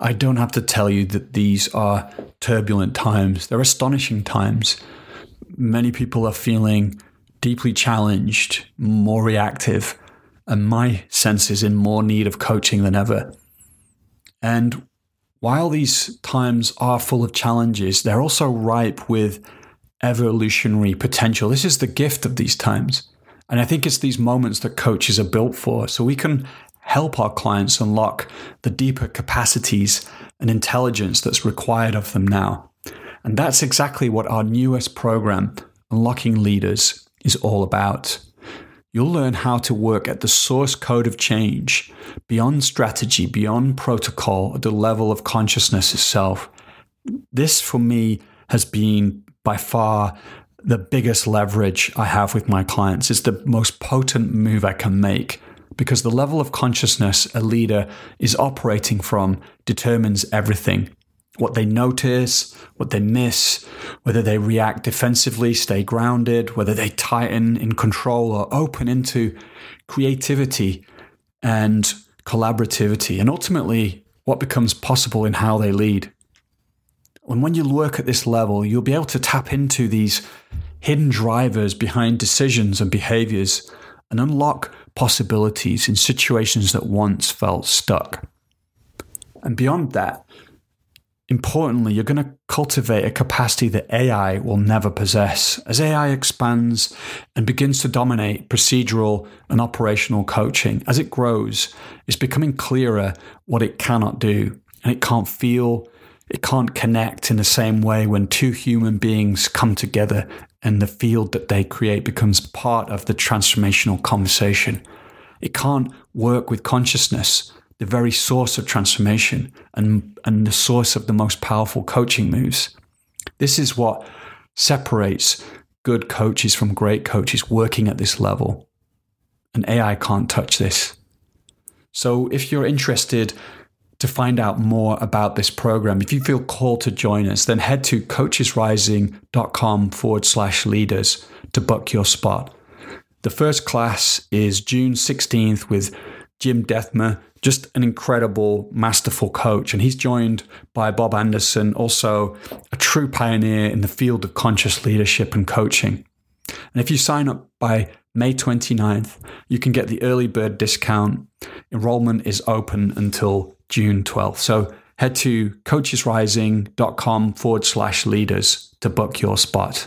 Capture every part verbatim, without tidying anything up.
I don't have to tell you that these are turbulent times. They're astonishing times. Many people are feeling deeply challenged, more reactive, and my sense is in more need of coaching than ever. And while these times are full of challenges, they're also ripe with evolutionary potential. This is the gift of these times. And I think it's these moments that coaches are built for, so we can help our clients unlock the deeper capacities and intelligence that's required of them now. And that's exactly what our newest program, Unlocking Leaders, is all about. You'll learn how to work at the source code of change, beyond strategy, beyond protocol, at the level of consciousness itself. This, for me, has been by far the biggest leverage I have with my clients. It's the most potent move I can make, because the level of consciousness a leader is operating from determines everything. What they notice, what they miss, whether they react defensively, stay grounded, whether they tighten in control or open into creativity and collaborativity, and ultimately what becomes possible in how they lead. And when you work at this level, you'll be able to tap into these hidden drivers behind decisions and behaviors and unlock possibilities in situations that once felt stuck. And beyond that, importantly, you're going to cultivate a capacity that A I will never possess. As A I expands and begins to dominate procedural and operational coaching, as it grows, it's becoming clearer what it cannot do. And it can't feel, it can't connect in the same way when two human beings come together and the field that they create becomes part of the transformational conversation. It can't work with consciousness, the very source of transformation and, and the source of the most powerful coaching moves. This is what separates good coaches from great coaches working at this level. And A I can't touch this. So if you're interested to find out more about this program, if you feel called to join us, then head to coachesrising.com forward slash leaders to book your spot. The first class is June sixteenth with Jim Dethmer, just an incredible, masterful coach. And he's joined by Bob Anderson, also a true pioneer in the field of conscious leadership and coaching. And if you sign up by May twenty-ninth, you can get the early bird discount. Enrollment is open until June twelfth. So head to coachesrising.com forward slash leaders to book your spot.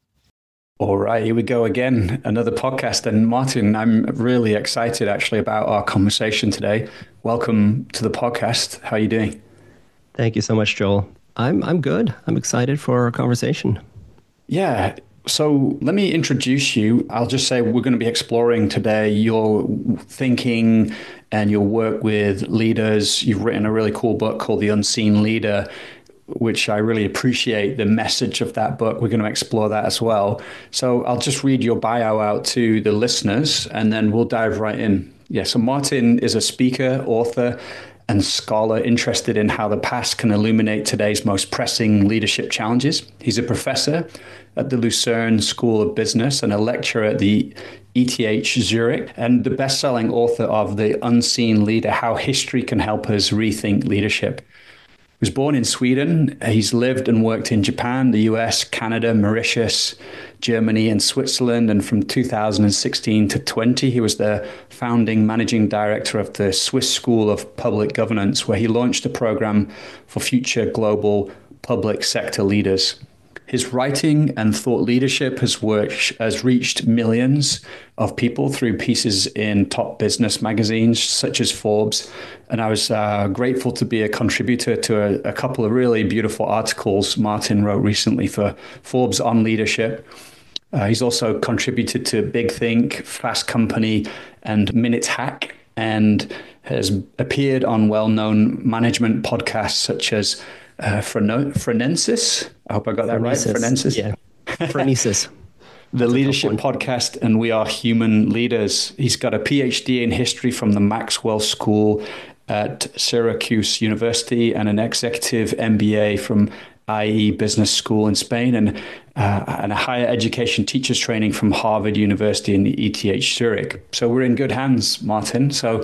All right, here we go again, another podcast. And Martin, I'm really excited actually about our conversation today. Welcome to the podcast. How are you doing? Thank you so much, Joel. I'm I'm good. I'm excited for our conversation. Yeah. So let me introduce you. I'll just say we're going to be exploring today your thinking and your work with leaders. You've written a really cool book called The Unseen Leader, which I really appreciate the message of that book. We're going to explore that as well. So I'll just read your bio out to the listeners and then we'll dive right in. Yeah, so Martin is a speaker, author, and scholar interested in how the past can illuminate today's most pressing leadership challenges. He's a professor at the Lucerne School of Business and a lecturer at the E T H Zurich, and the best-selling author of The Unseen Leader, How History Can Help Us Rethink Leadership. He was born in Sweden. He's lived and worked in Japan, the U S, Canada, Mauritius, Germany, and Switzerland. And from two thousand sixteen to twenty, he was the founding managing director of the Swiss School of Public Governance, where he launched a program for future global public sector leaders. His writing and thought leadership has worked, has reached millions of people through pieces in top business magazines such as Forbes. And I was uh, grateful to be a contributor to a, a couple of really beautiful articles Martin wrote recently for Forbes on leadership. Uh, he's also contributed to Big Think, Fast Company, and Minute Hack, and has appeared on well-known management podcasts such as Uh, Freno- Phronesis. I hope I got that Phronesis. right. Phronesis. Yeah. Phronesis. The Leadership Podcast and We Are Human Leaders. He's got a P H D in history from the Maxwell School at Syracuse University and an executive M B A from I E Business School in Spain, and uh, and a higher education teacher's training from Harvard University and the E T H Zurich. So we're in good hands, Martin. So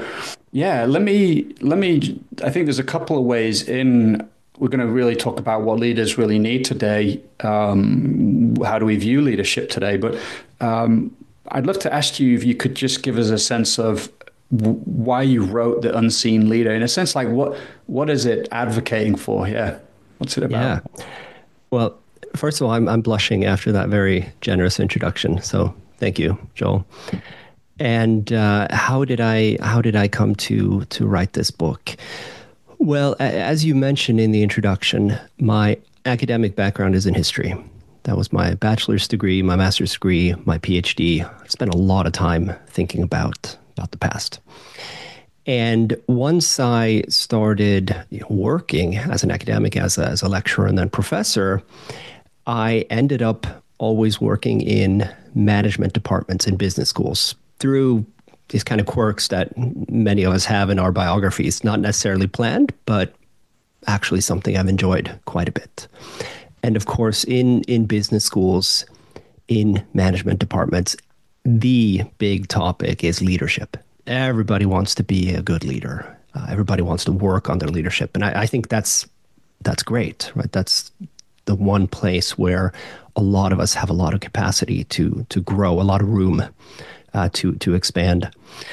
Yeah, let me let me. I think there's a couple of ways in. We're going to really talk about what leaders really need today. Um, how do we view leadership today? But um, I'd love to ask you if you could just give us a sense of w- why you wrote The Unseen Leader. In a sense, like what what is it advocating for? Yeah, what's it Yeah. about? Well, first of all, I'm I'm blushing after that very generous introduction. So thank you, Joel. And uh, how did I how did I come to to write this book? Well, as you mentioned in the introduction, my academic background is in history. That was my bachelor's degree, my master's degree, my PhD. I spent a lot of time thinking about about the past. And once I started you know, working as an academic, as a, as a lecturer and then professor, I ended up always working in management departments in business schools through these kind of quirks that many of us have in our biographies, not necessarily planned, but actually something I've enjoyed quite a bit. And of course, in, in business schools, in management departments, the big topic is leadership. Everybody wants to be a good leader. Uh, everybody wants to work on their leadership. And I, I think that's that's great, right? That's the one place where a lot of us have a lot of capacity to to grow, a lot of room uh, to to expand.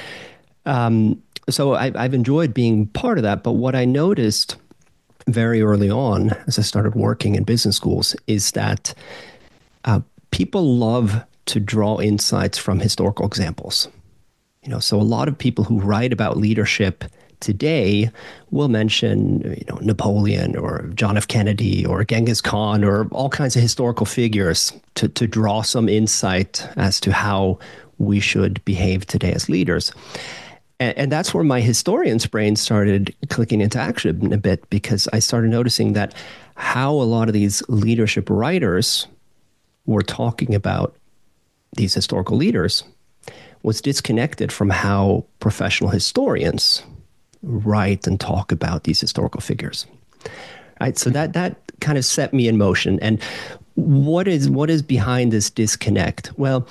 Um, so I, I've enjoyed being part of that. But what I noticed very early on, as I started working in business schools, is that uh, people love to draw insights from historical examples. You know, so a lot of people who write about leadership today will mention, you know, Napoleon or John F. Kennedy or Genghis Khan or all kinds of historical figures to, to draw some insight as to how we should behave today as leaders. And, and that's where my historian's brain started clicking into action a bit, because I started noticing that how a lot of these leadership writers were talking about these historical leaders was disconnected from how professional historians write and talk about these historical figures. Right? So that that kind of set me in motion. And what is what is behind this disconnect? Well,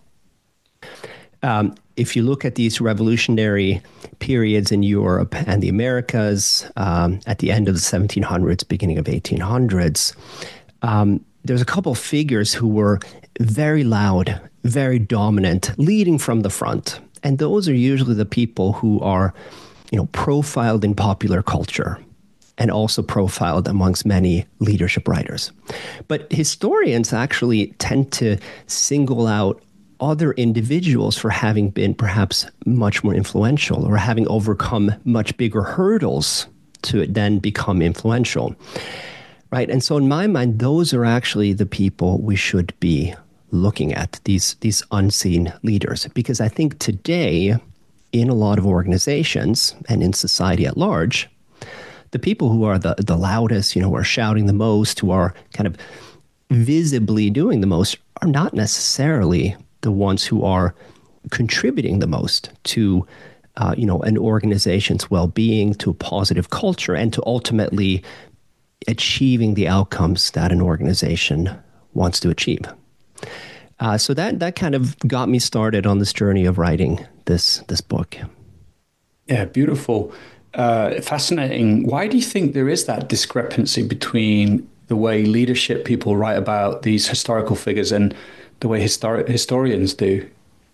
um, if you look at these revolutionary periods in Europe and the Americas um, at the end of the seventeen hundreds, beginning of eighteen hundreds, um, there's a couple of figures who were very loud, very dominant, leading from the front. And those are usually the people who are, you know, profiled in popular culture and also profiled amongst many leadership writers. But historians actually tend to single out other individuals for having been perhaps much more influential or having overcome much bigger hurdles to then become influential. Right. And so in my mind, those are actually the people we should be looking at, these, these unseen leaders. Because I think today, in a lot of organizations and in society at large, the people who are the, the loudest, you know, who are shouting the most, who are kind of visibly doing the most, are not necessarily the ones who are contributing the most to, uh, you know, an organization's well-being, to a positive culture, and to ultimately achieving the outcomes that an organization wants to achieve. Uh, so that that kind of got me started on this journey of writing this this book. Yeah, beautiful. Uh, fascinating. Why do you think there is that discrepancy between the way leadership people write about these historical figures and the way histori- historians do?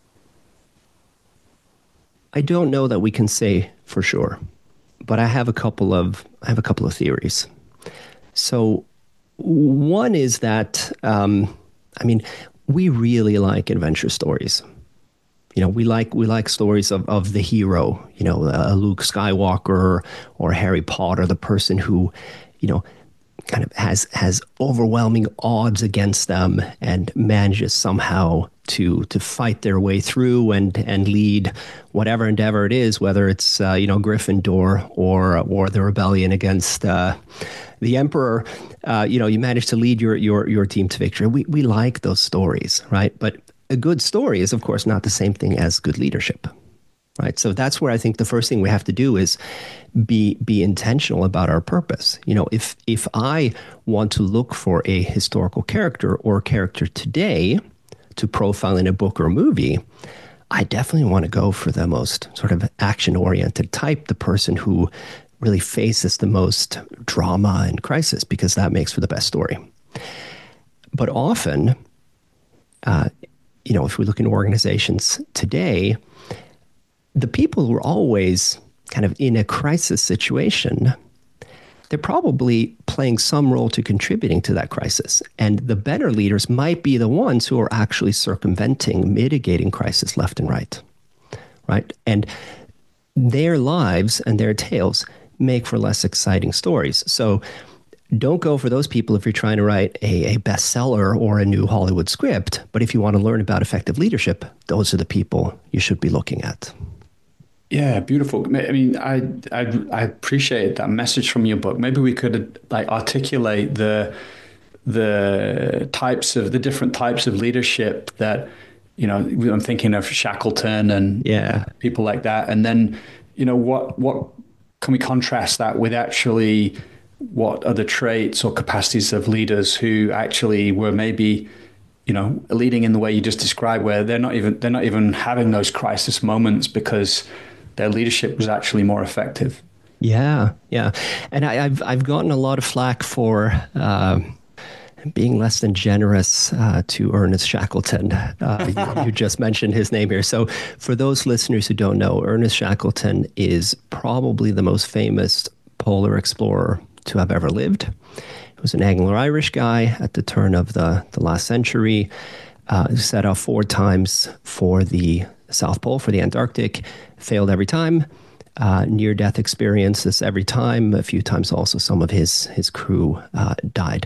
I don't know that we can say for sure, but I have a couple of I have a couple of theories. So one is that, um, I mean, we really like adventure stories. You know, we like we like stories of, of the hero, you know, a Luke Skywalker or Harry Potter, the person who, you know, kind of has has overwhelming odds against them and manages somehow to to fight their way through and and lead whatever endeavor it is, whether it's uh, you know Gryffindor or or the rebellion against uh, the Emperor. Uh, you know, you manage to lead your your your team to victory. We we like those stories, right? But a good story is, of course, not the same thing as good leadership. Right. So that's where I think the first thing we have to do is be be intentional about our purpose. You know, if if I want to look for a historical character or character today to profile in a book or a movie, I definitely want to go for the most sort of action-oriented type, the person who really faces the most drama and crisis, because that makes for the best story. But often, uh, you know, if we look in organizations today, the people who are always kind of in a crisis situation, they're probably playing some role to contributing to that crisis. And the better leaders might be the ones who are actually circumventing, mitigating crisis left and right, right? And their lives and their tales make for less exciting stories. So don't go for those people if you're trying to write a, a bestseller or a new Hollywood script. But if you want to learn about effective leadership, those are the people you should be looking at. Yeah, beautiful. I mean, I, I I appreciate that message from your book. Maybe we could like articulate the the types of the different types of leadership that, you know, I'm thinking of Shackleton and yeah, people like that. And then, you know, what what can we contrast that with actually what other traits or capacities of leaders who actually were maybe, you know, leading in the way you just described, where they're not even they're not even having those crisis moments because their leadership was actually more effective. Yeah, yeah, and I, I've I've gotten a lot of flack for uh, being less than generous uh, to Ernest Shackleton. Uh, you, you just mentioned his name here. So, for those listeners who don't know, Ernest Shackleton is probably the most famous polar explorer to have ever lived. He was an Anglo-Irish guy at the turn of the the last century. Uh, set off four times for the South Pole, for the Antarctic, failed every time. Uh, near-death experiences every time. A few times also some of his, his crew uh, died.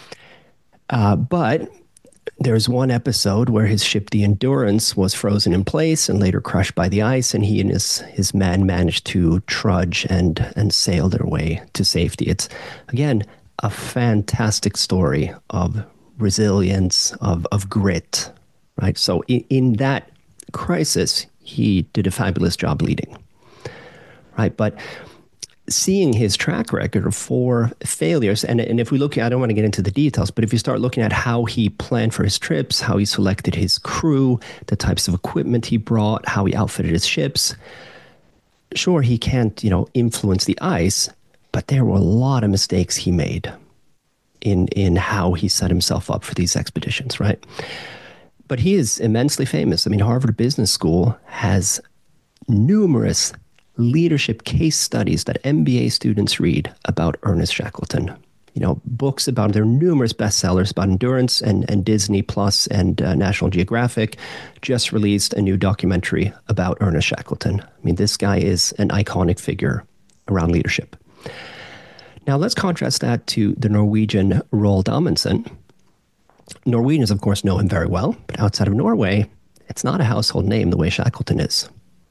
Uh, but there's one episode where his ship, the Endurance, was frozen in place and later crushed by the ice, and he and his, his men managed to trudge and, and sail their way to safety. It's, again, a fantastic story of resilience, of, of grit, right? So in, in that crisis, he did a fabulous job leading, right? But seeing his track record of four failures, and, and if we look at, I don't want to get into the details, but if you start looking at how he planned for his trips, how he selected his crew, the types of equipment he brought, how he outfitted his ships, sure, he can't, you know, influence the ice, but there were a lot of mistakes he made in in how he set himself up for these expeditions, right? But he is immensely famous. I mean, Harvard Business School has numerous leadership case studies that M B A students read about Ernest Shackleton. You know, books about, there are numerous bestsellers about endurance, and, and Disney Plus and uh, National Geographic just released a new documentary about Ernest Shackleton. I mean, this guy is an iconic figure around leadership. Now, let's contrast that to the Norwegian Roald Amundsen. Norwegians, of course, know him very well, but outside of Norway, it's not a household name the way Shackleton is.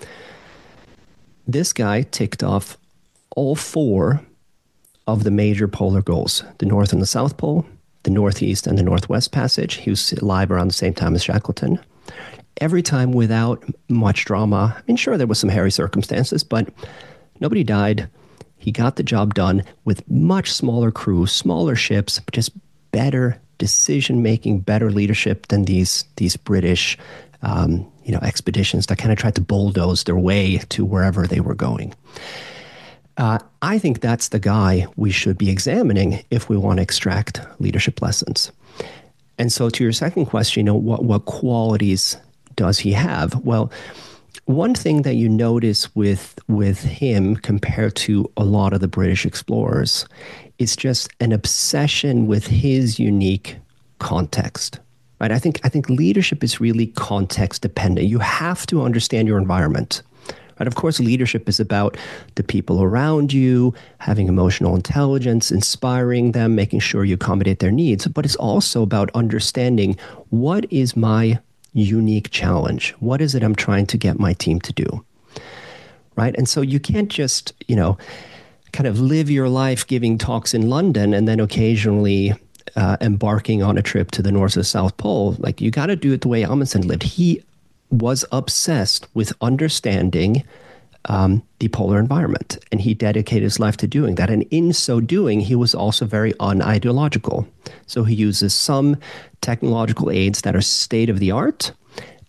This guy ticked off all four of the major polar goals, the North and the South Pole, the Northeast and the Northwest Passage. He was alive around the same time as Shackleton. Every time without much drama. I mean, sure, there was some hairy circumstances, but nobody died. He got the job done with much smaller crew, smaller ships, but just better decision-making, better leadership than these these British um, you know, expeditions that kind of tried to bulldoze their way to wherever they were going. Uh, I think that's the guy we should be examining if we want to extract leadership lessons. And so to your second question, you know, what, what qualities does he have? Well, one thing that you notice with with him compared to a lot of the British explorers is just an obsession with his unique context. Right? I think I think leadership is really context dependent. You have to understand your environment. Right? Of course, leadership is about the people around you, having emotional intelligence, inspiring them, making sure you accommodate their needs. But it's also about understanding, what is my unique challenge? What is it I'm trying to get my team to do? Right? And so you can't just, you know, kind of live your life giving talks in London and then occasionally uh, embarking on a trip to the North or South Pole. Like, you got to do it the way Amundsen lived. He was obsessed with understanding um, the polar environment, and he dedicated his life to doing that. And in so doing, he was also very unideological. So he uses some technological aids that are state of the art,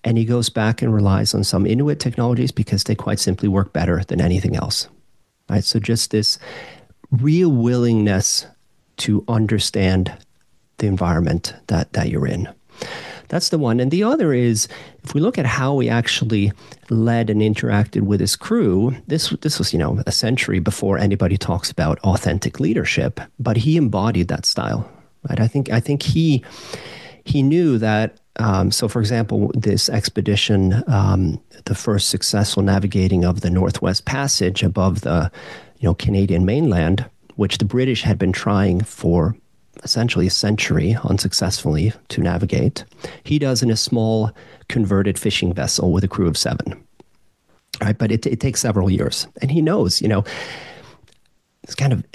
and he goes back and relies on some Inuit technologies because they quite simply work better than anything else. Right? So just this real willingness to understand the environment that, that you're in. That's the one. And the other is, if we look at how he actually led and interacted with his crew, this this was, you know, a century before anybody talks about authentic leadership, but he embodied that style. Right? I think I think he he knew that. Um, so, for example, this expedition, um, the first successful navigating of the Northwest Passage above the, you know, Canadian mainland, which the British had been trying for essentially a century unsuccessfully to navigate. He does in a small converted fishing vessel with a crew of seven. Right, but it, it takes several years. And he knows, you know, it's kind of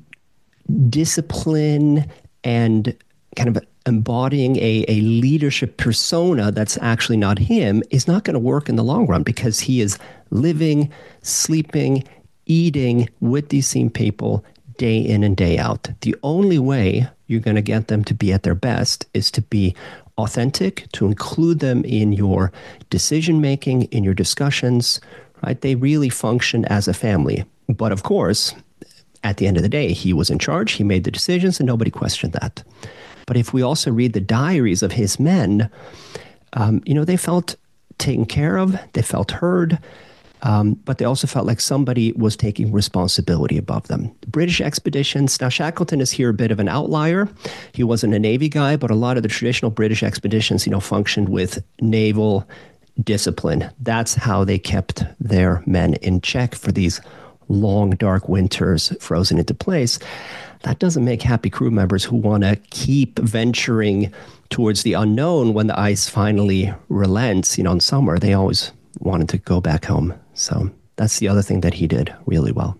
discipline and kind of embodying a, a leadership persona that's actually not him is not going to work in the long run, because he is living, sleeping, eating with these same people day in and day out. The only way you're going to get them to be at their best is to be authentic, to include them in your decision-making, in your discussions, right? They really function as a family. But of course, at the end of the day, he was in charge, he made the decisions, and nobody questioned that. But if we also read the diaries of his men, um, you know, they felt taken care of, they felt heard, Um, but they also felt like somebody was taking responsibility above them. British expeditions, now Shackleton is here a bit of an outlier. He wasn't a Navy guy, but a lot of the traditional British expeditions, you know, functioned with naval discipline. That's how they kept their men in check for these long, dark winters frozen into place. That doesn't make happy crew members who want to keep venturing towards the unknown when the ice finally relents, you know, in summer. They always wanted to go back home. So that's the other thing that he did really well.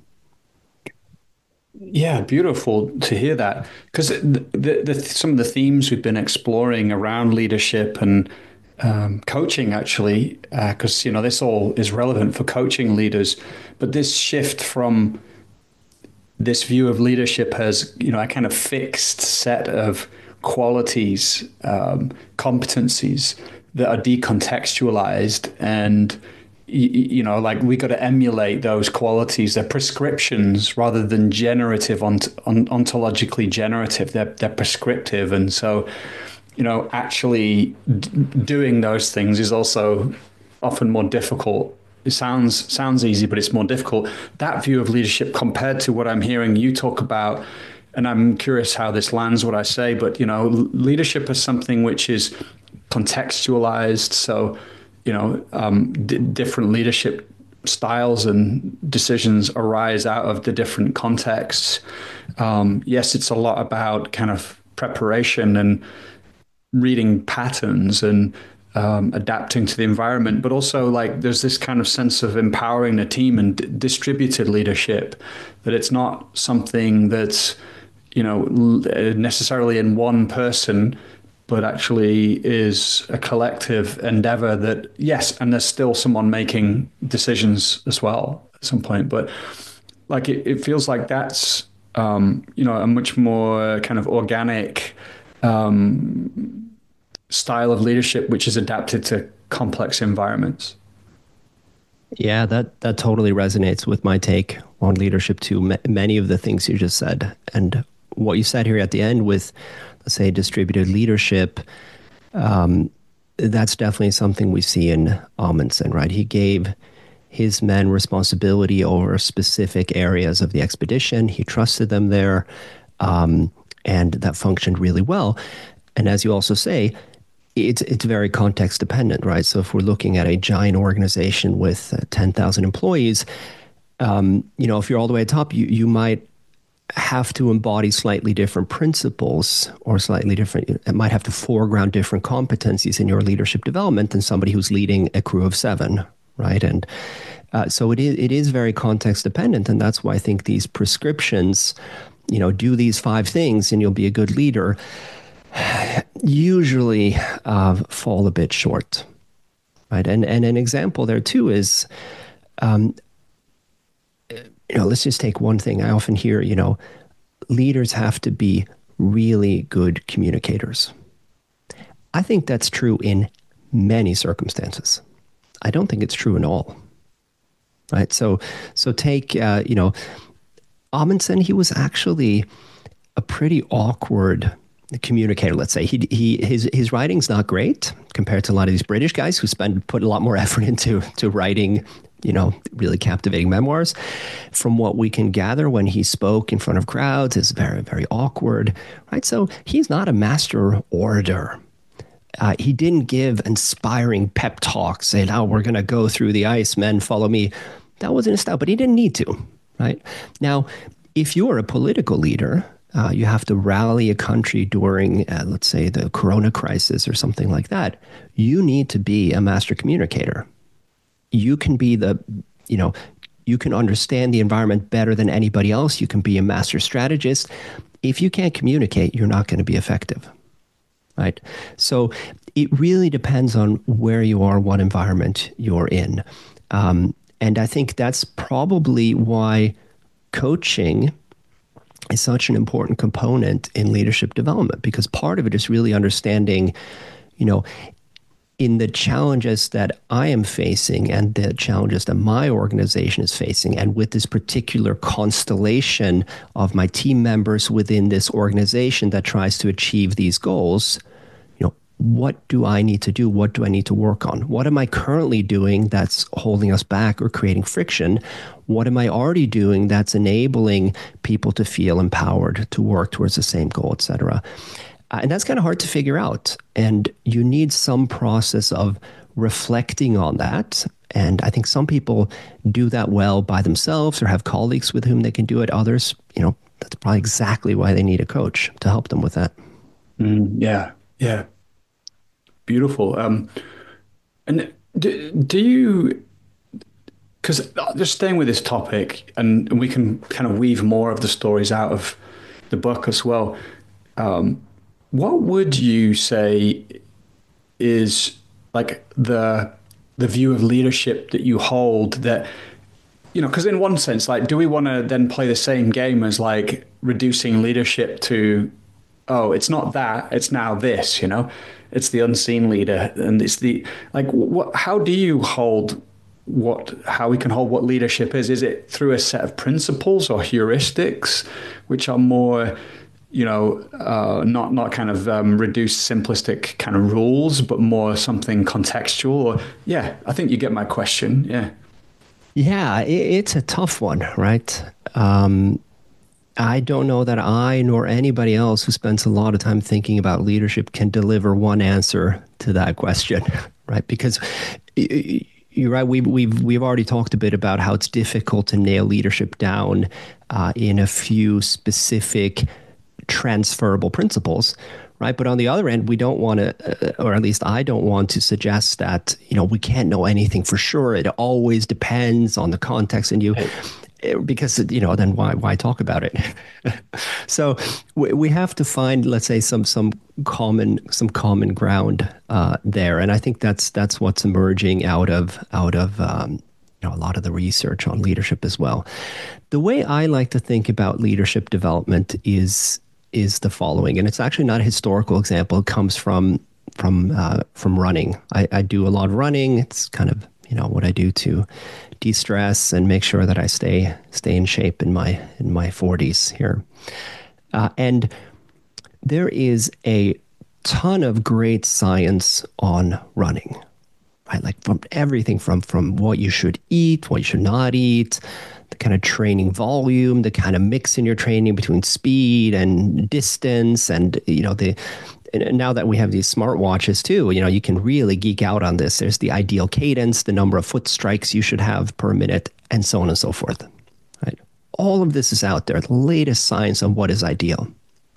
Yeah, beautiful to hear that. Because the, the, the, some of the themes we've been exploring around leadership and um, coaching, actually, because, uh, you know, this all is relevant for coaching leaders. But this shift from this view of leadership as, you know, a kind of fixed set of qualities, um, competencies that are decontextualized, and you, you know, like we got to emulate those qualities. They're prescriptions rather than generative, ont- on, ontologically generative. They're they're prescriptive, and so, you know, actually d- doing those things is also often more difficult. It sounds sounds easy, but it's more difficult. That view of leadership compared to what I'm hearing you talk about, and I'm curious how this lands what I say, but, you know, leadership is something which is contextualized. So, you know, um, d- different leadership styles and decisions arise out of the different contexts. Um, yes, it's a lot about kind of preparation and reading patterns and um, adapting to the environment, but also like there's this kind of sense of empowering the team and d- distributed leadership, that it's not something that's, you know, necessarily in one person, but actually is a collective endeavor that, yes, and there's still someone making decisions as well at some point. But like it, it feels like that's, um, you know, a much more kind of organic um, style of leadership, which is adapted to complex environments. Yeah, that, that totally resonates with my take on leadership too. M- many of the things you just said, and what you said here at the end with, let's say, distributed leadership, um, that's definitely something we see in Amundsen, right? He gave his men responsibility over specific areas of the expedition. He trusted them there, um, and that functioned really well. And as you also say, it's it's very context dependent, right? So if we're looking at a giant organization with uh, ten thousand employees, um, you know, if you're all the way at top, you you might have to embody slightly different principles, or slightly different, it might have to foreground different competencies in your leadership development than somebody who's leading a crew of seven, right? And uh, so it is, it is very context dependent. And that's why I think these prescriptions, you know, do these five things and you'll be a good leader, usually uh, fall a bit short, right? And, and an example there too is, um, you know, let's just take one thing. I often hear, you know, leaders have to be really good communicators. I think that's true in many circumstances. I don't think it's true in all. Right. So, so take, uh, you know, Amundsen, he was actually a pretty awkward communicator, let's say. He, he, his, his writing's not great compared to a lot of these British guys who spend, put a lot more effort into, to writing, you know, really captivating memoirs. From what we can gather when he spoke in front of crowds, is very, very awkward, right? So he's not a master orator. Uh, he didn't give inspiring pep talks, saying, oh, we're going to go through the ice, men, follow me. That wasn't his style, but he didn't need to, right? Now, if you're a political leader, uh, you have to rally a country during, uh, let's say, the Corona crisis or something like that. You need to be a master communicator. You can be the, you know, you can understand the environment better than anybody else. You can be a master strategist. If you can't communicate, you're not going to be effective, right? So it really depends on where you are, what environment you're in. Um, and I think that's probably why coaching is such an important component in leadership development, because part of it is really understanding, you know, in the challenges that I am facing and the challenges that my organization is facing, and with this particular constellation of my team members within this organization that tries to achieve these goals, you know, what do I need to do? What do I need to work on? What am I currently doing that's holding us back or creating friction? What am I already doing that's enabling people to feel empowered to work towards the same goal, et cetera? Uh, and that's kind of hard to figure out. And you need some process of reflecting on that. And I think some people do that well by themselves or have colleagues with whom they can do it. Others, you know, that's probably exactly why they need a coach to help them with that. Mm, yeah, yeah. Beautiful. Um, and do, do you, because just staying with this topic, and we can kind of weave more of the stories out of the book as well. Um, what would you say is like the the view of leadership that you hold that, you know, because in one sense, like, do we want to then play the same game as like reducing leadership to, oh, it's not that, it's now this, you know, it's the unseen leader. And it's the, like, what, how do you hold what, how we can hold what leadership is? Is it through a set of principles or heuristics, which are more, you know, uh, not not kind of um, reduced simplistic kind of rules, but more something contextual? Or, yeah, I think you get my question. Yeah. Yeah, it, it's a tough one, right? Um, I don't know that I nor anybody else who spends a lot of time thinking about leadership can deliver one answer to that question, right? Because you're right. We've we've we've already talked a bit about how it's difficult to nail leadership down uh, in a few specific transferable principles, right? But on the other end, we don't want to, uh, or at least I don't want to suggest that, you know, we can't know anything for sure. It always depends on the context and you, because, you know, then why why talk about it? So we, we have to find, let's say, some some common some common ground uh, there, and I think that's that's what's emerging out of out of um, you know, a lot of the research on leadership as well. The way I like to think about leadership development is is the following, and it's actually not a historical example. It comes from from uh, from running. I, I do a lot of running. It's kind of, you know, what I do to de-stress and make sure that I stay stay in shape in my in my forties here. Uh, and there is a ton of great science on running, right? Like from everything from from what you should eat, what you should not eat, the kind of training volume, the kind of mix in your training between speed and distance, and, you know, the and now that we have these smartwatches too, you know, you can really geek out on this. There's the ideal cadence, the number of foot strikes you should have per minute, and so on and so forth. Right? All of this is out there, the latest science on what is ideal.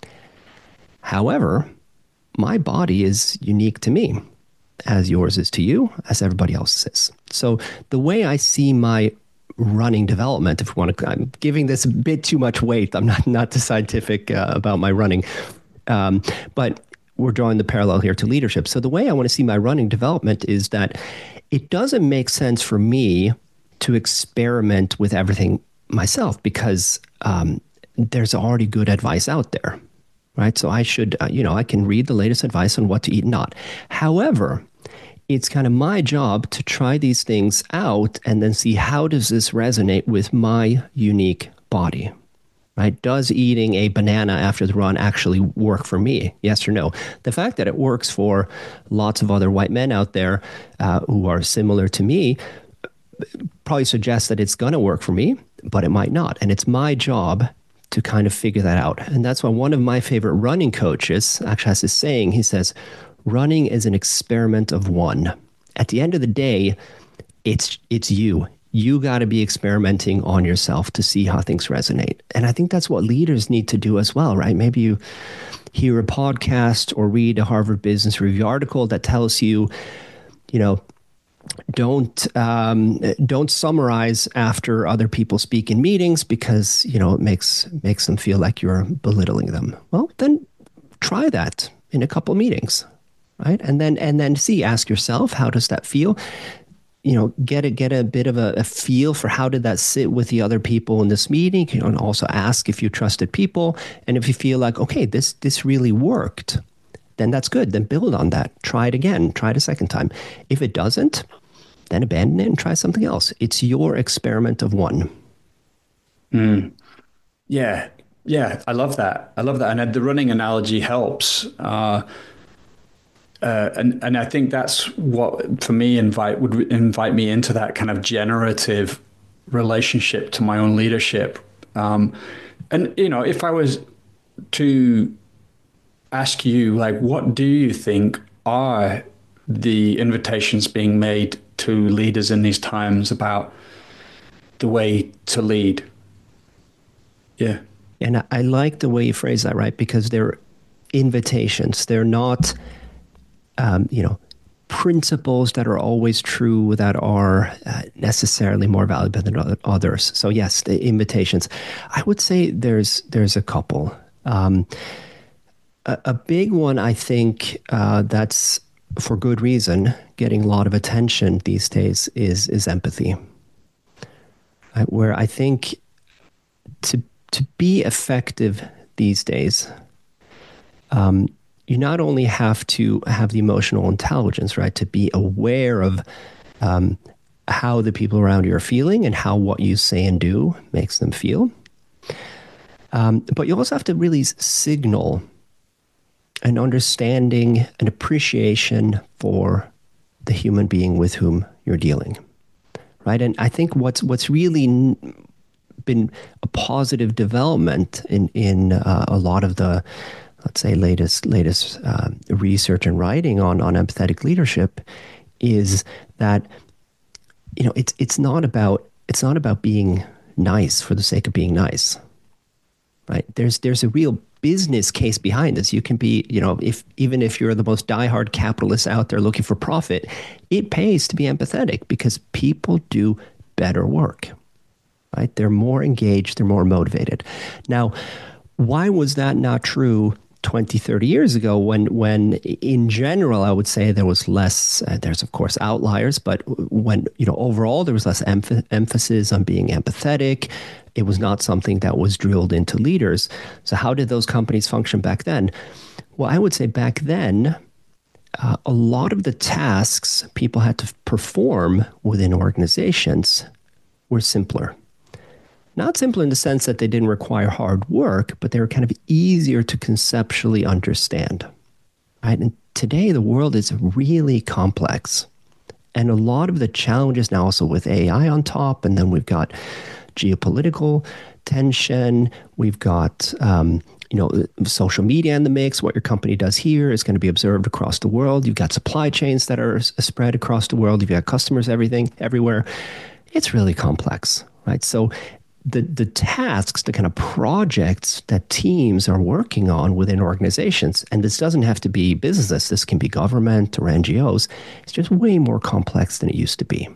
However, my body is unique to me, as yours is to you, as everybody else's is. So the way I see my running development, if we want to, I'm giving this a bit too much weight. I'm not not too scientific uh, about my running, um, but we're drawing the parallel here to leadership. So the way I want to see my running development is that it doesn't make sense for me to experiment with everything myself, because um, there's already good advice out there, right? So I should, uh, you know, I can read the latest advice on what to eat and not. However, it's kind of my job to try these things out and then see how does this resonate with my unique body, right? Does eating a banana after the run actually work for me? Yes or no? The fact that it works for lots of other white men out there uh, who are similar to me probably suggests that it's going to work for me, but it might not. And it's my job to kind of figure that out. And that's why one of my favorite running coaches actually has this saying. He says, running is an experiment of one. At the end of the day, it's it's you. You got to be experimenting on yourself to see how things resonate. And I think that's what leaders need to do as well, right? Maybe you hear a podcast or read a Harvard Business Review article that tells you, you know, don't um, don't summarize after other people speak in meetings because, you know, it makes makes them feel like you're belittling them. Well, then try that in a couple meetings, right? And then and then see, ask yourself, how does that feel? You know, get a get a bit of a, a feel for how did that sit with the other people in this meeting. You can also ask if you trusted people, and if you feel like, okay, this this really worked, then that's good. Then build on that. Try it again. Try it a second time. If it doesn't, then abandon it and try something else. It's your experiment of one. Mm. Yeah, yeah, I love that. I love that, and the running analogy helps. Uh, Uh, and and I think that's what for me invite would invite me into that kind of generative relationship to my own leadership. Um, and you know, if I was to ask you, like, what do you think are the invitations being made to leaders in these times about the way to lead? Yeah, and I, I like the way you phrase that, right? Because they're invitations. They're not. Um, you know, principles that are always true that are uh, necessarily more valuable than others. So yes, the invitations. I would say there's there's a couple. Um, a, a big one, I think, uh, that's for good reason getting a lot of attention these days is is empathy. Right? Where I think to to be effective these days. Um, You not only have to have the emotional intelligence, right, to be aware of um, how the people around you are feeling and how what you say and do makes them feel, um, but you also have to really signal an understanding, an appreciation for the human being with whom you're dealing, right? And I think what's what's really been a positive development in in uh, a lot of the let's say latest latest uh, research and writing on on empathetic leadership is that, you know, it's it's not about it's not about being nice for the sake of being nice, right? There's there's a real business case behind this. You can be, you know, if even if you're the most diehard capitalist out there looking for profit, it pays to be empathetic because people do better work, right? They're more engaged, they're more motivated. Now, why was that not true twenty, thirty years ago when, when in general, I would say there was less, uh, there's of course outliers, but when, you know, overall there was less emph- emphasis on being empathetic. It was not something that was drilled into leaders. So how did those companies function back then? Well, I would say back then, uh, a lot of the tasks people had to perform within organizations were simpler. Not simpler in the sense that they didn't require hard work, but they were kind of easier to conceptually understand, right? And today the world is really complex. And a lot of the challenges now also with A I on top, and then we've got geopolitical tension, we've got um, you know, social media in the mix. What your company does here is going to be observed across the world. You've got supply chains that are spread across the world. You've got customers, everything, everywhere. It's really complex, right? So the the tasks, the kind of projects that teams are working on within organizations, and this doesn't have to be businesses, this can be government or N G Os, it's just way more complex than it used to be.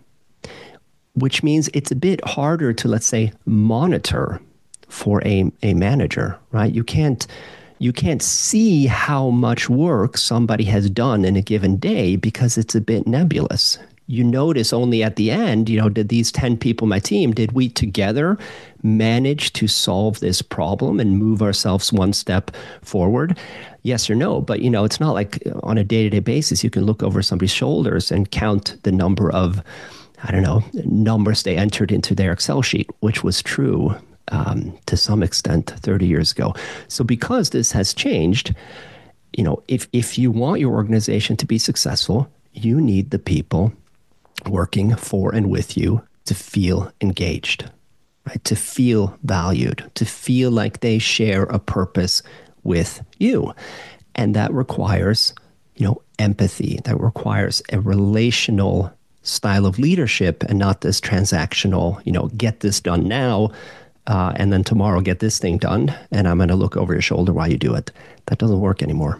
Which means it's a bit harder to, let's say, monitor for a, a manager, right? You can't you can't see how much work somebody has done in a given day because it's a bit nebulous. you notice only at the end, you know, did these ten people, my team, did we together manage to solve this problem and move ourselves one step forward? Yes or no? But, you know, it's not like on a day-to-day basis, you can look over somebody's shoulders and count the number of, I don't know, numbers they entered into their Excel sheet, which was true um, to some extent thirty years ago. So because this has changed, you know, if, if you want your organization to be successful, you need the people working for and with you to feel engaged, right? To feel valued, to feel like they share a purpose with you. And that requires, you know, empathy. That requires a relational style of leadership and not this transactional, you know, get this done now, uh, and then tomorrow get this thing done, and I'm going to look over your shoulder while you do it. That doesn't work anymore.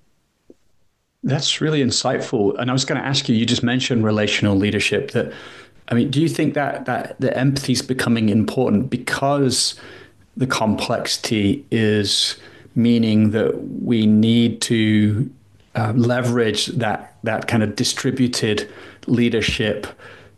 That's really insightful. And I was going to ask you, you just mentioned relational leadership. That, I mean, do you think that that the empathy is becoming important because the complexity is meaning that we need to uh, leverage that that kind of distributed leadership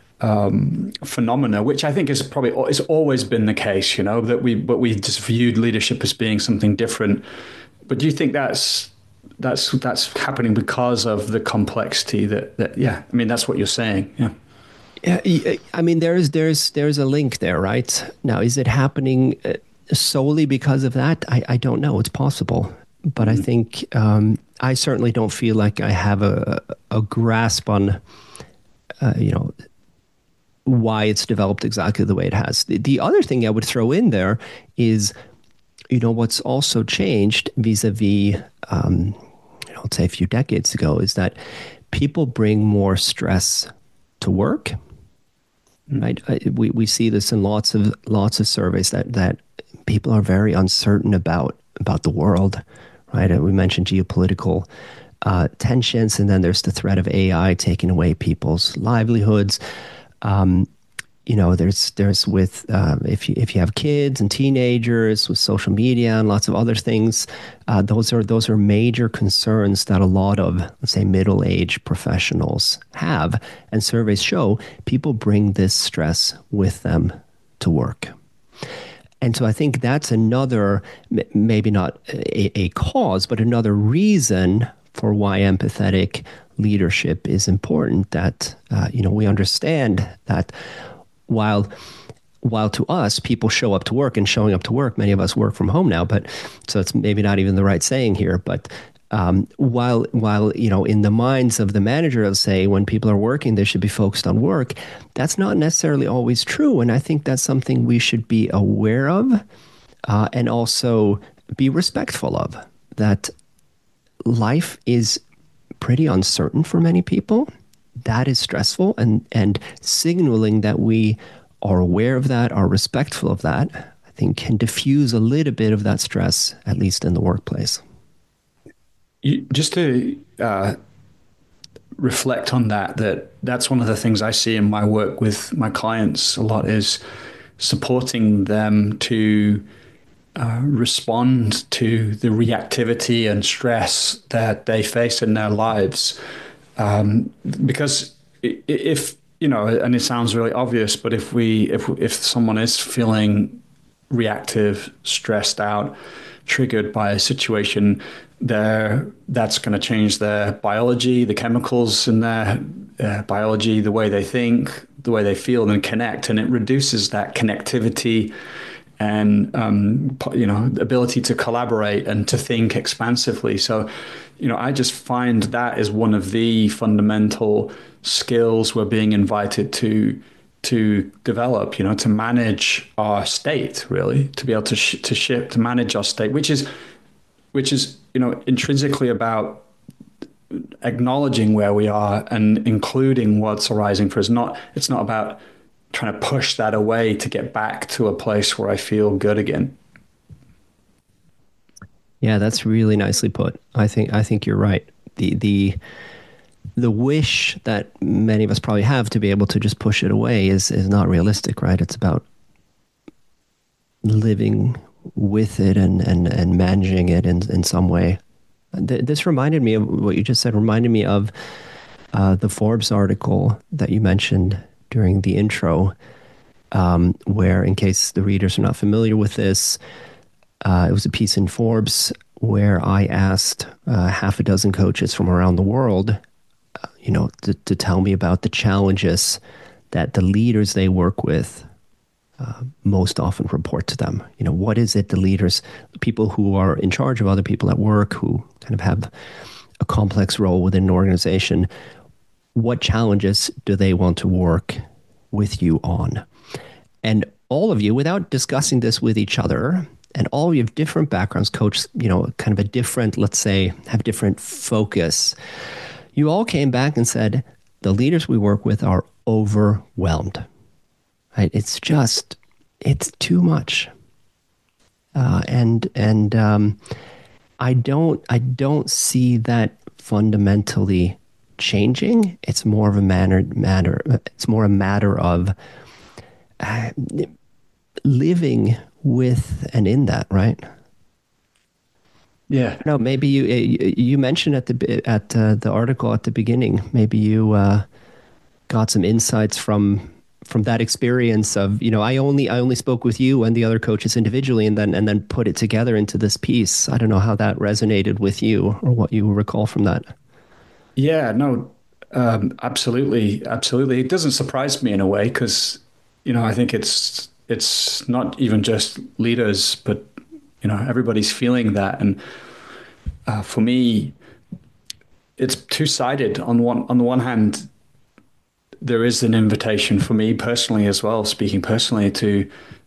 um, phenomena, which I think is probably it's always been the case, you know, that we but we just viewed leadership as being something different. But do you think that's That's that's happening because of the complexity that, that yeah, I mean, that's what you're saying. Yeah. Yeah. I mean, there's, there's, there's a link there, right? Now, is it happening solely because of that? I, I don't know. It's possible. But mm-hmm. I think um, I certainly don't feel like I have a, a grasp on, uh, you know, why it's developed exactly the way it has. The, the other thing I would throw in there is, you know, what's also changed vis-a-vis, um, you know, let's say a few decades ago, is that people bring more stress to work. Right? We we see this in lots of lots of surveys that that people are very uncertain about about the world. Right? And we mentioned geopolitical uh, tensions, and then there's the threat of A I taking away people's livelihoods. Um, You know, there's there's with uh, if you if you have kids and teenagers with social media and lots of other things, uh, those are those are major concerns that a lot of, let's say, middle-aged professionals have, and surveys show people bring this stress with them to work. And so I think that's another, maybe not a, a cause, but another reason for why empathetic leadership is important. That uh, you know we understand that. While, while to us, people show up to work, and showing up to work, many of us work from home now, but so it's maybe not even the right saying here. But um, while, while you know, in the minds of the manager, of say, when people are working, they should be focused on work. That's not necessarily always true, and I think that's something we should be aware of, uh, and also be respectful of. That life is pretty uncertain for many people. That is stressful, and, and signaling that we are aware of that, are respectful of that, I think can diffuse a little bit of that stress, at least in the workplace. You, just to uh, reflect on that, that that's one of the things I see in my work with my clients a lot, is supporting them to uh, respond to the reactivity and stress that they face in their lives. Um, because if, you know, and it sounds really obvious, but if we, if, if someone is feeling reactive, stressed out, triggered by a situation, there, that's going to change their biology, the chemicals in their uh, biology, the way they think, the way they feel and connect, and it reduces that connectivity and, um, you know, ability to collaborate and to think expansively. So, you know, I just find that is one of the fundamental skills we're being invited to to develop, you know, to manage our state, really, to be able to sh- to shift, to manage our state, which is, which is, you know, intrinsically about acknowledging where we are and including what's arising for us. Not, it's not about trying to push that away to get back to a place where I feel good again. Yeah, that's really nicely put. I think I think you're right. The the the wish that many of us probably have to be able to just push it away is is not realistic, right? It's about living with it and and, and managing it in, in some way. This reminded me of what you just said, reminded me of uh, the Forbes article that you mentioned during the intro, um, where, in case the readers are not familiar with this, uh, it was a piece in Forbes where I asked uh, half a dozen coaches from around the world, uh, you know, to, to tell me about the challenges that the leaders they work with uh, most often report to them. You know, what is it the leaders, the people who are in charge of other people at work, who kind of have a complex role within an organization, what challenges do they want to work with you on? And all of you, without discussing this with each other, and all of you have different backgrounds, coach, you know, kind of a different, let's say, have different focus. You all came back and said, the leaders we work with are overwhelmed. Right? It's just, it's too much. Uh, and and um, I don't I don't see that fundamentally changing. It's more of a matter matter. It's more a matter of uh, living with and in that, right? Yeah. No, maybe you you mentioned at the at uh, the article at the beginning. Maybe you uh, got some insights from from that experience of, you know, I only I only spoke with you and the other coaches individually, and then and then put it together into this piece. I don't know how that resonated with you or what you recall from that. Yeah. No. Um, absolutely. Absolutely. It doesn't surprise me in a way because, you know, I think it's it's not even just leaders, but you know, everybody's feeling that. And uh, for me, it's two-sided. On one on the one hand, there is an invitation for me personally as well, speaking personally, to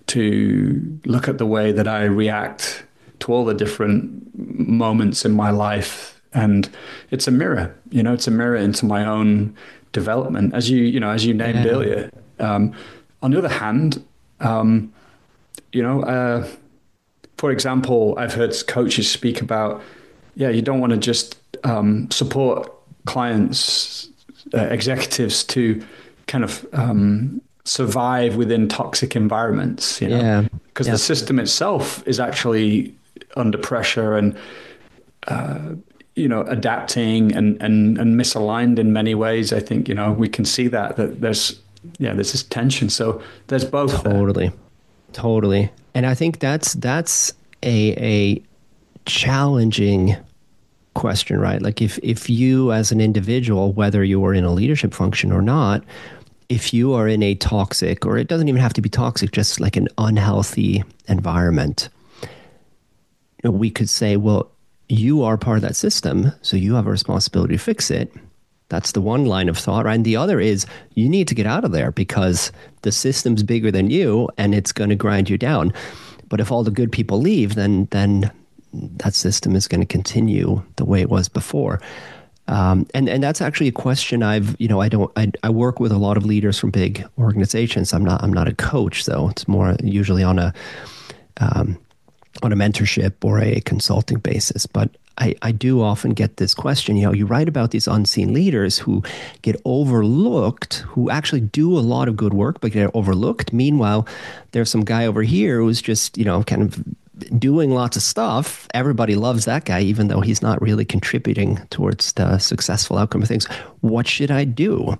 to look at the way that I react to all the different moments in my life. And it's a mirror, you know, it's a mirror into my own development, as you, you know, as you named yeah. earlier. Um, on the other hand, um, you know, uh, for example, I've heard coaches speak about, yeah, you don't want to just um, support clients, uh, executives to kind of um, survive within toxic environments, you know, yeah. because yeah. the system itself is actually under pressure and, uh, you know, adapting and, and, and misaligned in many ways. I think, you know, we can see that, that there's, yeah, there's this tension. So there's both. Totally. There. Totally. And I think that's that's a a challenging question, right? Like if if you as an individual, whether you are in a leadership function or not, if you are in a toxic, or it doesn't even have to be toxic, just like an unhealthy environment, you know, we could say, well, you are part of that system, so you have a responsibility to fix it. That's the one line of thought, right? And the other is you need to get out of there because the system's bigger than you and it's going to grind you down. But if all the good people leave, then then that system is going to continue the way it was before. Um, and and that's actually a question I've, you know, I don't, I, I work with a lot of leaders from big organizations. I'm not, I'm not a coach though. It's more usually on a, um, on a mentorship or a consulting basis. But I, I do often get this question, you know, you write about these unseen leaders who get overlooked, who actually do a lot of good work, but get overlooked. Meanwhile, there's some guy over here who's just, you know, kind of doing lots of stuff. Everybody loves that guy, even though he's not really contributing towards the successful outcome of things. What should I do?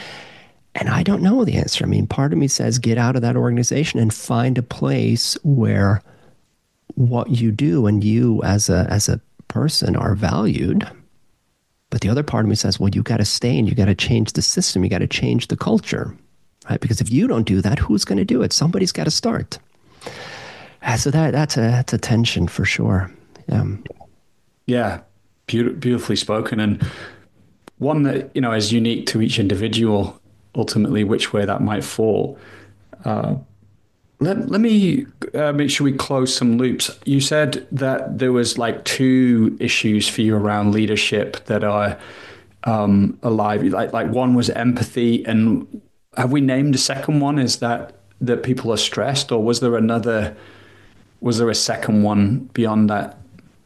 And I don't know the answer. I mean, part of me says, get out of that organization and find a place where what you do and you as a as a person are valued. But the other part of me says, well, you got to stay and you got to change the system. You got to change the culture, right? Because if you don't do that, who's going to do it? Somebody's got to start. Uh, so that that's a that's a tension for sure. Um, yeah, be- beautifully spoken, and one that, you know, is unique to each individual. Ultimately, which way that might fall. Uh, Let, let me uh, make sure we close some loops. You said that there was like two issues for you around leadership that are um, alive. Like like one was empathy, and have we named the second one? Is that that people are stressed, or was there another? Was there a second one beyond that?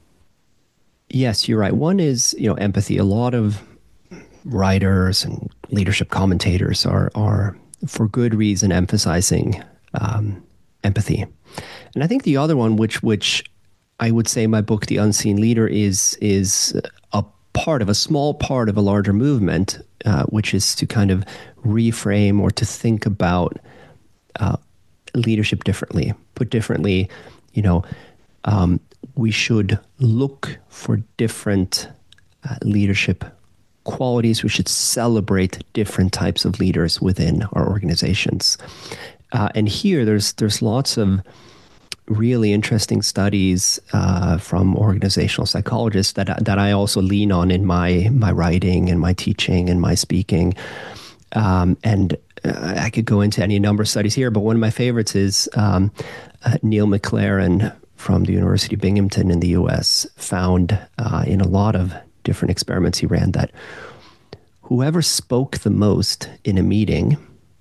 Yes, you're right. One is, you know, empathy. A lot of writers and leadership commentators are are for good reason emphasizing Um, empathy. And I think the other one, which which I would say my book, The Unseen Leader, is is a part of, a small part of a larger movement, uh, which is to kind of reframe or to think about uh, leadership differently. Put differently, you know, um, we should look for different uh, leadership qualities. We should celebrate different types of leaders within our organizations. Uh, and here, there's there's lots of really interesting studies uh, from organizational psychologists that that I also lean on in my my writing and my teaching and my speaking. Um, and uh, I could go into any number of studies here, but one of my favorites is um, uh, Neil McLaren from the University of Binghamton in the U S found uh, in a lot of different experiments he ran that whoever spoke the most in a meeting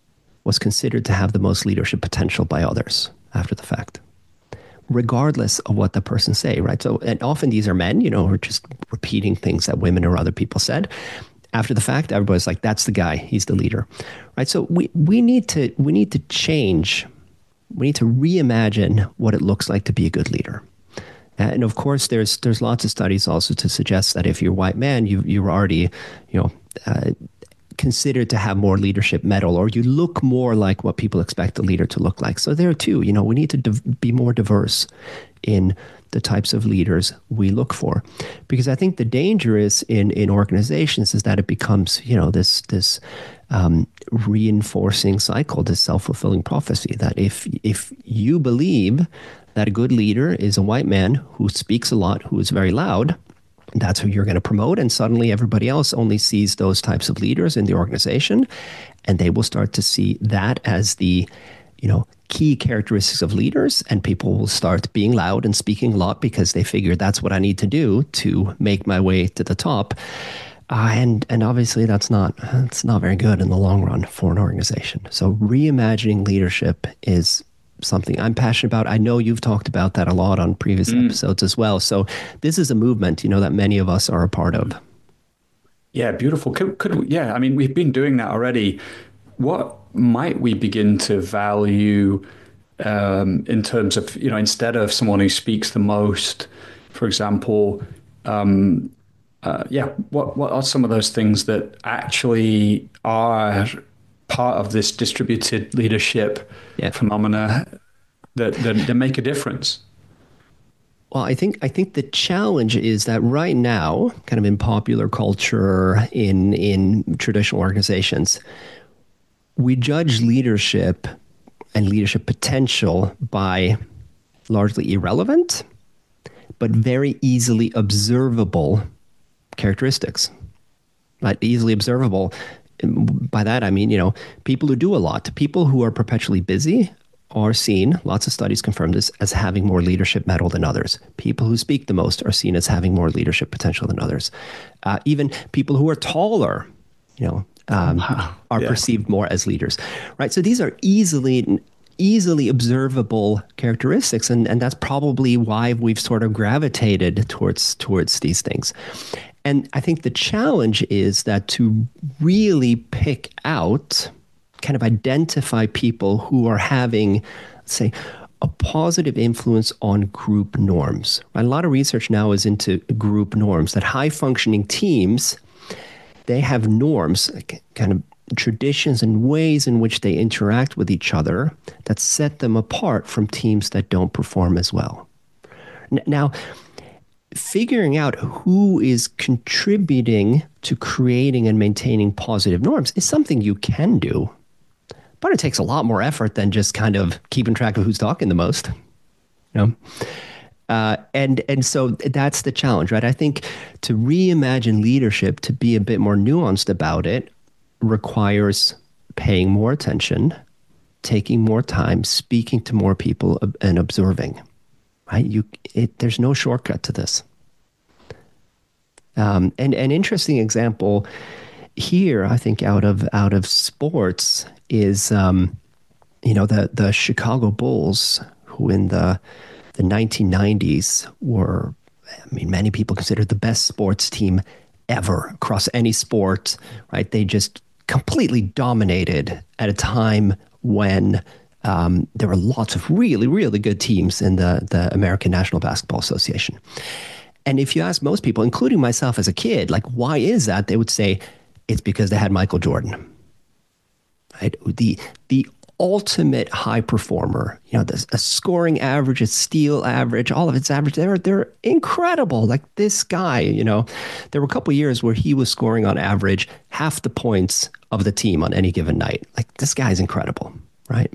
was considered to have the most leadership potential by others after the fact, regardless of what the person say, right? So, and often these are men, you know, who are just repeating things that women or other people said. After the fact, everybody's like, that's the guy, he's the leader, right? So we, we need to we need to change, we need to reimagine what it looks like to be a good leader. And of course, there's there's lots of studies also to suggest that if you're a white man, you you're already, you know, uh, considered to have more leadership mettle, or you look more like what people expect a leader to look like. So there too, you know, we need to div- be more diverse in the types of leaders we look for, because I think the danger is in in organizations is that it becomes, you know, this this um, reinforcing cycle, this self-fulfilling prophecy that if if you believe that a good leader is a white man who speaks a lot, who is very loud, that's who you're going to promote. And suddenly everybody else only sees those types of leaders in the organization, and they will start to see that as the, you know, key characteristics of leaders, and people will start being loud and speaking a lot because they figure that's what I need to do to make my way to the top. Uh, and and obviously that's not that's not very good in the long run for an organization. So reimagining leadership is something I'm passionate about. I know you've talked about that a lot on previous mm. episodes as well. So this is a movement, you know, that many of us are a part of. Yeah, beautiful. Could, could we, yeah, I mean, we've been doing that already. What might we begin to value um, in terms of, you know, instead of someone who speaks the most, for example, um, uh, yeah, what what are some of those things that actually are part of this distributed leadership yeah. phenomena that, that that make a difference? Well, I think I think the challenge is that right now, kind of in popular culture, in in traditional organizations, we judge leadership and leadership potential by largely irrelevant, but very easily observable characteristics. Right? Easily observable. By that, I mean, you know, people who do a lot, people who are perpetually busy are seen, lots of studies confirm this, as having more leadership mettle than others. People who speak the most are seen as having more leadership potential than others. Uh, even people who are taller, you know, um, wow. are yeah. perceived more as leaders, right? So these are easily easily observable characteristics, and, and that's probably why we've sort of gravitated towards towards these things. And I think the challenge is that to really pick out, kind of identify people who are having, say, a positive influence on group norms. A lot of research now is into group norms, that high-functioning teams, they have norms, kind of traditions and ways in which they interact with each other that set them apart from teams that don't perform as well. Now, figuring out who is contributing to creating and maintaining positive norms is something you can do, but it takes a lot more effort than just kind of keeping track of who's talking the most. You know? Uh, and and so that's the challenge, right? I think to reimagine leadership, to be a bit more nuanced about it, requires paying more attention, taking more time, speaking to more people, and observing. Right? You, it, there's no shortcut to this. Um, and an interesting example here, I think, out of out of sports is, um, you know, the the Chicago Bulls, who in the the nineteen nineties were, I mean, many people considered the best sports team ever across any sport. Right? They just completely dominated at a time when Um, there were lots of really, really good teams in the, the American National Basketball Association. And if you ask most people, including myself as a kid, like, why is that? They would say, It's because they had Michael Jordan. Right? The the ultimate high performer, you know, the, a scoring average, a steal average, all of its average, they're they're incredible. Like this guy, you know, there were a couple of years where he was scoring on average half the points of the team on any given night. Like this guy's incredible, right?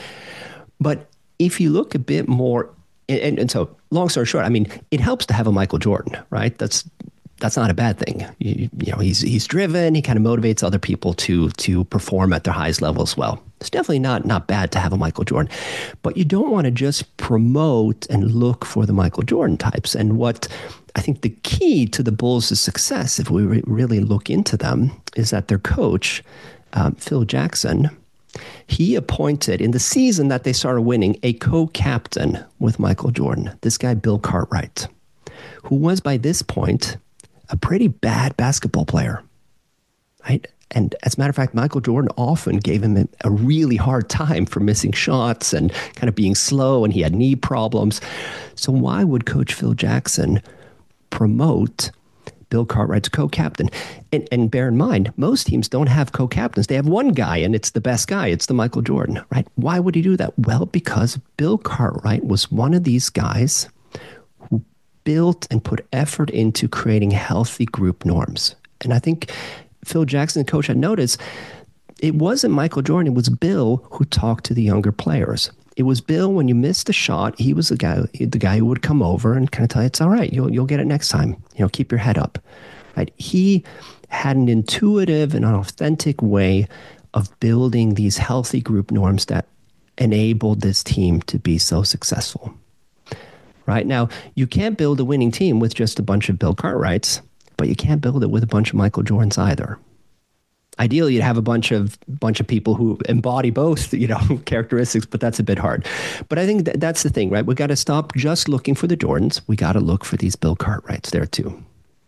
But if you look a bit more, and, and so long story short, I mean, it helps to have a Michael Jordan, right? That's That's not a bad thing. You, you know, he's he's driven. He kind of motivates other people to to perform at their highest level as well. It's definitely not not bad to have a Michael Jordan, but you don't want to just promote and look for the Michael Jordan types. And what I think the key to the Bulls' success, if we re- really look into them, is that their coach, um, Phil Jackson, he appointed in the season that they started winning a co-captain with Michael Jordan. This guy, Bill Cartwright, who was by this point a pretty bad basketball player, right? And as a matter of fact, Michael Jordan often gave him a really hard time for missing shots and kind of being slow, and he had knee problems. So why would Coach Phil Jackson promote Bill Cartwright's co-captain? And, and bear in mind, most teams don't have co-captains. They have one guy, and it's the best guy. It's the Michael Jordan, right? Why would he do that? Well, because Bill Cartwright was one of these guys who built and put effort into creating healthy group norms. And I think Phil Jackson, the coach, had noticed it wasn't Michael Jordan, it was Bill who talked to the younger players. It was Bill, when you missed a shot, he was the guy, the guy who would come over and kind of tell you, it's all right, you'll you'll get it next time. You know, keep your head up. Right? He had an intuitive and an authentic way of building these healthy group norms that enabled this team to be so successful. Right now, you can't build a winning team with just a bunch of Bill Cartwrights, but you can't build it with a bunch of Michael Jordans either. Ideally, you'd have a bunch of bunch of people who embody both, you know, characteristics, but that's a bit hard. But I think that that's the thing, right? We got to stop just looking for the Jordans. We got to look for these Bill Cartwrights there too.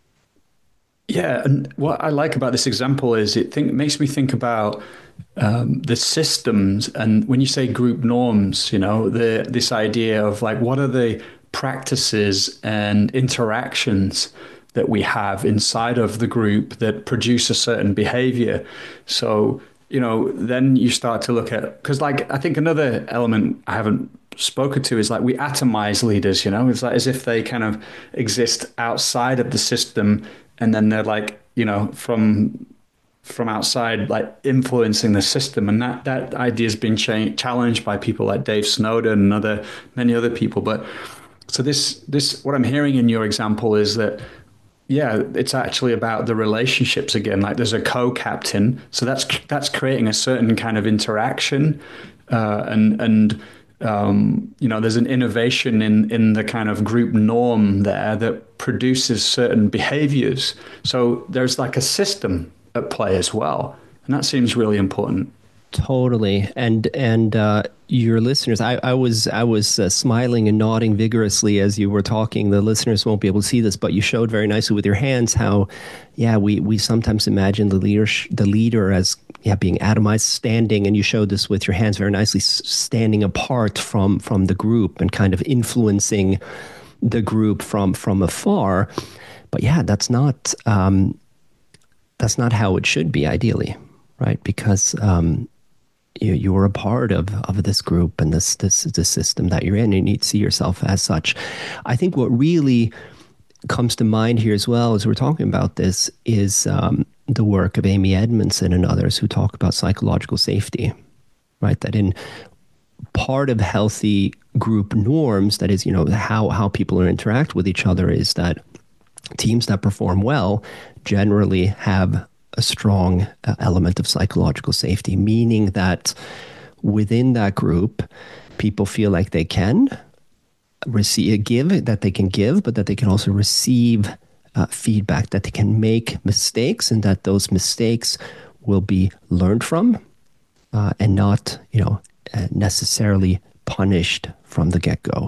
Yeah, and what I like about this example is it think, makes me think about um, the systems. And when you say group norms, you know, the this idea of like, what are the practices and interactions that we have inside of the group that produce a certain behavior? So, you know, then you start to look at, because like, I think another element I haven't spoken to is like we atomize leaders, you know, it's like as if they kind of exist outside of the system, and then they're like, you know, from from outside, like influencing the system. And that that idea has been cha- challenged by people like Dave Snowden and other many other people. But so this this what I'm hearing in your example is that, yeah, it's actually about the relationships again. Like there's a co-captain, so that's that's creating a certain kind of interaction, uh, and and um, you know, there's an innovation in in the kind of group norm there that produces certain behaviors. So there's like a system at play as well, and that seems really important. Totally. And and uh, your listeners, I, I was I was uh, smiling and nodding vigorously as you were talking. The listeners won't be able to see this, but you showed very nicely with your hands how, yeah, we we sometimes imagine the leader the leader as yeah being atomized, standing, and you showed this with your hands very nicely, standing apart from from the group and kind of influencing the group from from afar. But yeah, that's not um, that's not how it should be ideally, right? Because um, You, you're a part of, of this group and this this this system that you're in, and you need to see yourself as such. I think what really comes to mind here as well as we're talking about this is um, the work of Amy Edmondson and others who talk about psychological safety, right? That in part of healthy group norms, that is, you know, how, how people interact with each other, is that teams that perform well generally have a strong uh, element of psychological safety, meaning that within that group, people feel like they can receive, give, that they can give, but that they can also receive uh, feedback, that they can make mistakes, and that those mistakes will be learned from uh, and not, you know, uh, necessarily punished from the get-go.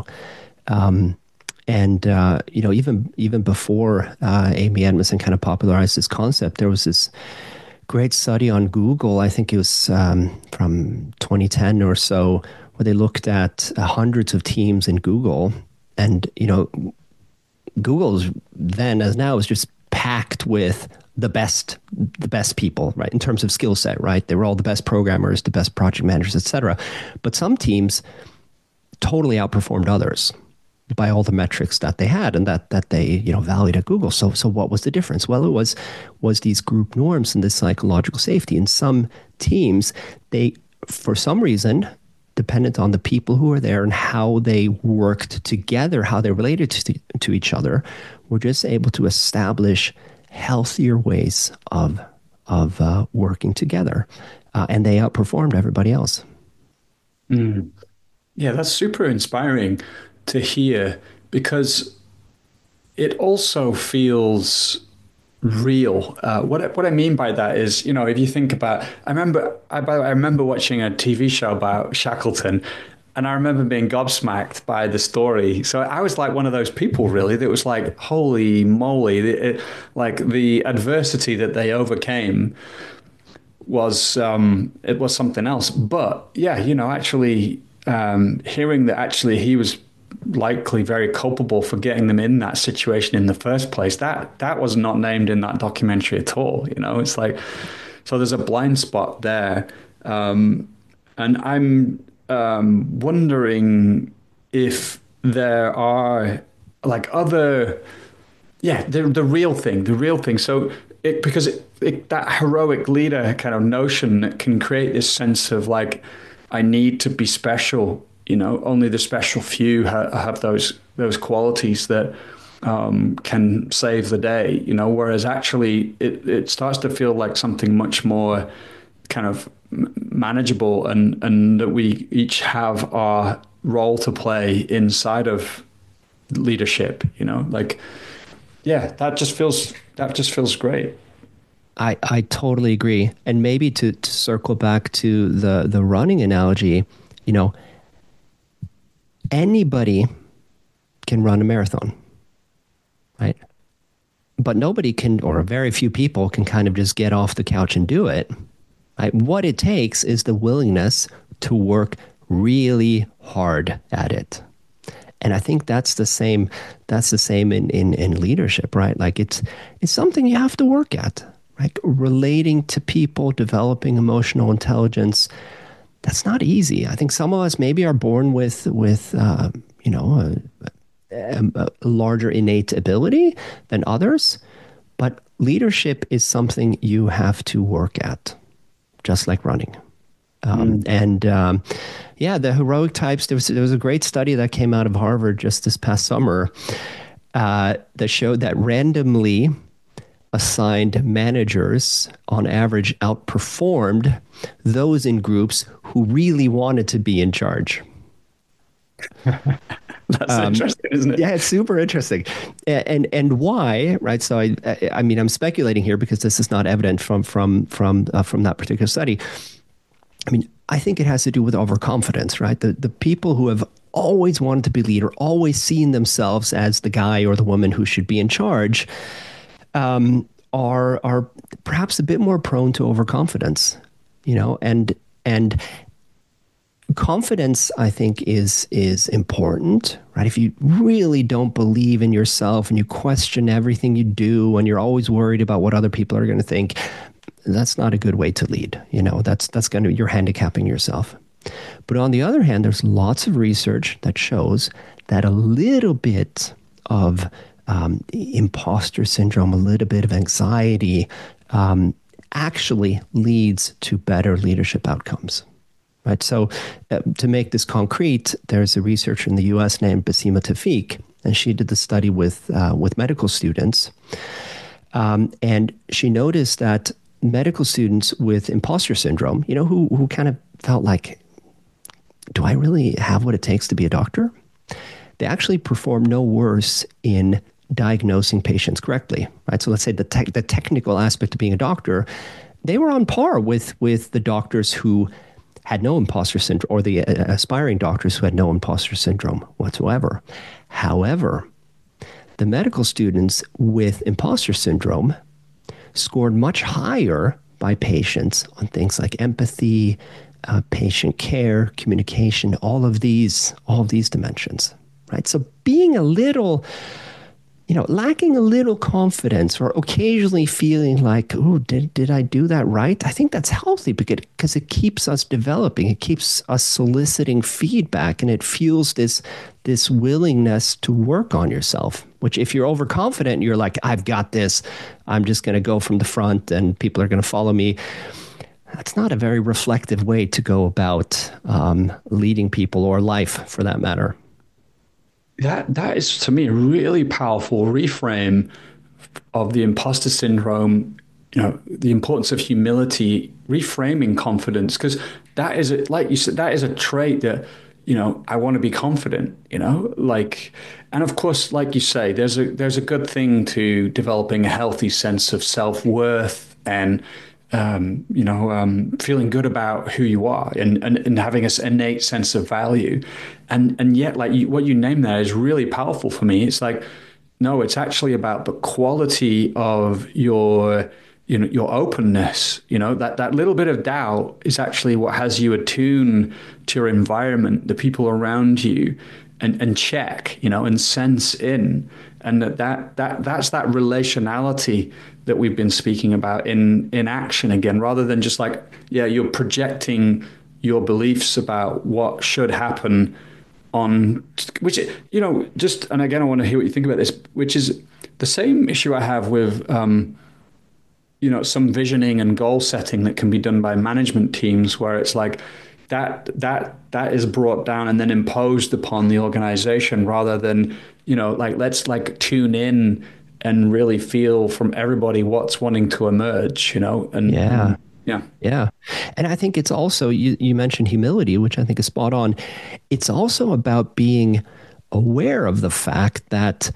Um, And, uh, you know, even even before uh, Amy Edmondson kind of popularized this concept, there was this great study on Google, I think it was um, from twenty ten or so, where they looked at uh, hundreds of teams in Google. And, you know, Google's then as now is just packed with the best, the best people, right? In terms of skill set, right? They were all the best programmers, the best project managers, et cetera. But some teams totally outperformed others by all the metrics that they had and that that they, you know, valued at Google. So so what was the difference? Well, it was was these group norms and this psychological safety. In some teams, they, for some reason, dependent on the people who were there and how they worked together, how they related to, to each other, were just able to establish healthier ways of of uh, working together, uh, and they outperformed everybody else. Mm. Yeah, that's super inspiring to hear, because it also feels real. Uh, what I- what I mean by that is, you know, if you think about, I remember I, by the way, I remember watching a T V show about Shackleton, and I remember being gobsmacked by the story. So I was like one of those people, really, that was like, holy moly, it, it, like the adversity that they overcame was um, it was something else. But yeah, you know, actually um, hearing that actually he was likely very culpable for getting them in that situation in the first place, that that was not named in that documentary at all. You know, it's like, so there's a blind spot there, um, and I'm um, wondering if there are like other, yeah, the the real thing, the real thing. So it, because it, it, that heroic leader kind of notion can create this sense of like, I need to be special. You know, only the special few ha- have those those qualities that um, can save the day. You know, whereas actually it, it starts to feel like something much more kind of manageable, and and that we each have our role to play inside of leadership. You know, like, yeah, that just feels that just feels great. I, I totally agree. And maybe to, to circle back to the the running analogy, you know, anybody can run a marathon, right? But nobody can, or very few people can kind of just get off the couch and do it. Right? What it takes is the willingness to work really hard at it. And I think that's the same, that's the same in, in, in leadership, right? Like it's, it's something you have to work at, right? Relating to people, developing emotional intelligence. That's not easy. I think some of us maybe are born with, with uh, you know, a, a, a larger innate ability than others. But leadership is something you have to work at, just like running. Um, mm. And um, yeah, the heroic types, there was, there was a great study that came out of Harvard just this past summer uh, that showed that randomly assigned managers on average outperformed those in groups who really wanted to be in charge. That's um, interesting, isn't it? Yeah, it's super interesting. And, and and why, right? So I I mean, I'm speculating here because this is not evident from from from uh, from that particular study. I mean, I think it has to do with overconfidence, right? The the people who have always wanted to be leader, always seen themselves as the guy or the woman who should be in charge, um, are are perhaps a bit more prone to overconfidence, you know, and and confidence, I think, is is important, right? If you really don't believe in yourself and you question everything you do and you're always worried about what other people are going to think, that's not a good way to lead. You know, that's that's going to, you're handicapping yourself. But on the other hand, there's lots of research that shows that a little bit of um, imposter syndrome, a little bit of anxiety, um, actually leads to better leadership outcomes. Right. So uh, to make this concrete, there's a researcher in the U S named Basima Tafik, and she did the study with uh, with medical students. Um, and she noticed that medical students with imposter syndrome, you know, who who kind of felt like, do I really have what it takes to be a doctor? They actually perform no worse in diagnosing patients correctly. Right. So let's say the te- the technical aspect of being a doctor, they were on par with with the doctors who had no imposter syndrome, or the uh, aspiring doctors who had no imposter syndrome whatsoever. However, the medical students with imposter syndrome scored much higher by patients on things like empathy, uh, patient care, communication, all of these, all of these dimensions, right? So being a little you know, lacking a little confidence or occasionally feeling like, oh, did, did I do that right? I think that's healthy because, because it keeps us developing. It keeps us soliciting feedback, and it fuels this, this willingness to work on yourself, which if you're overconfident, you're like, I've got this, I'm just going to go from the front and people are going to follow me. That's not a very reflective way to go about um, leading people or life for that matter. That that is, to me, a really powerful reframe of the imposter syndrome. You know, the importance of humility, reframing confidence, because that is, a, like you said, that is a trait that, you know, I want to be confident. You know, like, and of course, like you say, there's a there's a good thing to developing a healthy sense of self-worth and Um, you know, um, feeling good about who you are and, and, and having this innate sense of value. And and yet, like you, what you name there is really powerful for me. It's like, no, it's actually about the quality of your, you know, your openness. You know, that, that little bit of doubt is actually what has you attune to your environment, the people around you, and, and check, you know, and sense in. And that, that that that's that relationality that we've been speaking about in in action again, rather than just like, yeah, you're projecting your beliefs about what should happen on, which, you know, just, and again, I want to hear what you think about this, which is the same issue I have with, um, you know, some visioning and goal setting that can be done by management teams, where it's like that that that is brought down and then imposed upon the organization, rather than, you know, like, let's like tune in and really feel from everybody what's wanting to emerge, you know? And yeah. And, yeah. Yeah. And I think it's also, you, you mentioned humility, which I think is spot on. It's also about being aware of the fact that,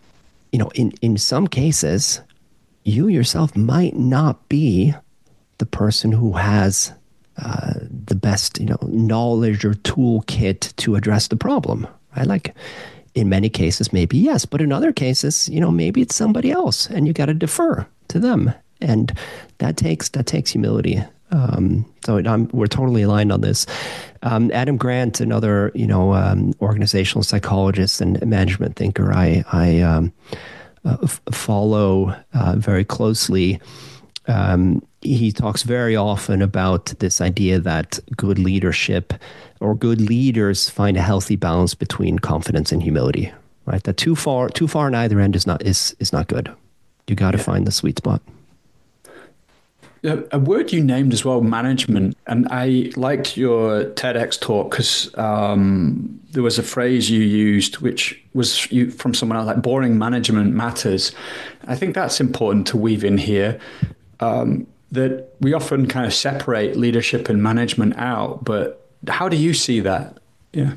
you know, in, in some cases, you yourself might not be the person who has uh, the best, you know, knowledge or toolkit to address the problem, right? Like, in many cases, maybe yes, but in other cases, you know, maybe it's somebody else, and you got to defer to them, and that takes that takes humility. Um, so I'm, we're totally aligned on this. Um, Adam Grant, another, you know, um, organizational psychologist and management thinker, I I um, uh, f- follow uh, very closely. Um, he talks very often about this idea that good leadership or good leaders find a healthy balance between confidence and humility, right? That too far, too far on either end is not is is not good. You got to yeah. find the sweet spot. A word you named as well, management, and I liked your TEDx talk because um, there was a phrase you used, which was you, from someone else, like boring management matters. I think that's important to weave in here. Um, that we often kind of separate leadership and management out, but how do you see that? Yeah.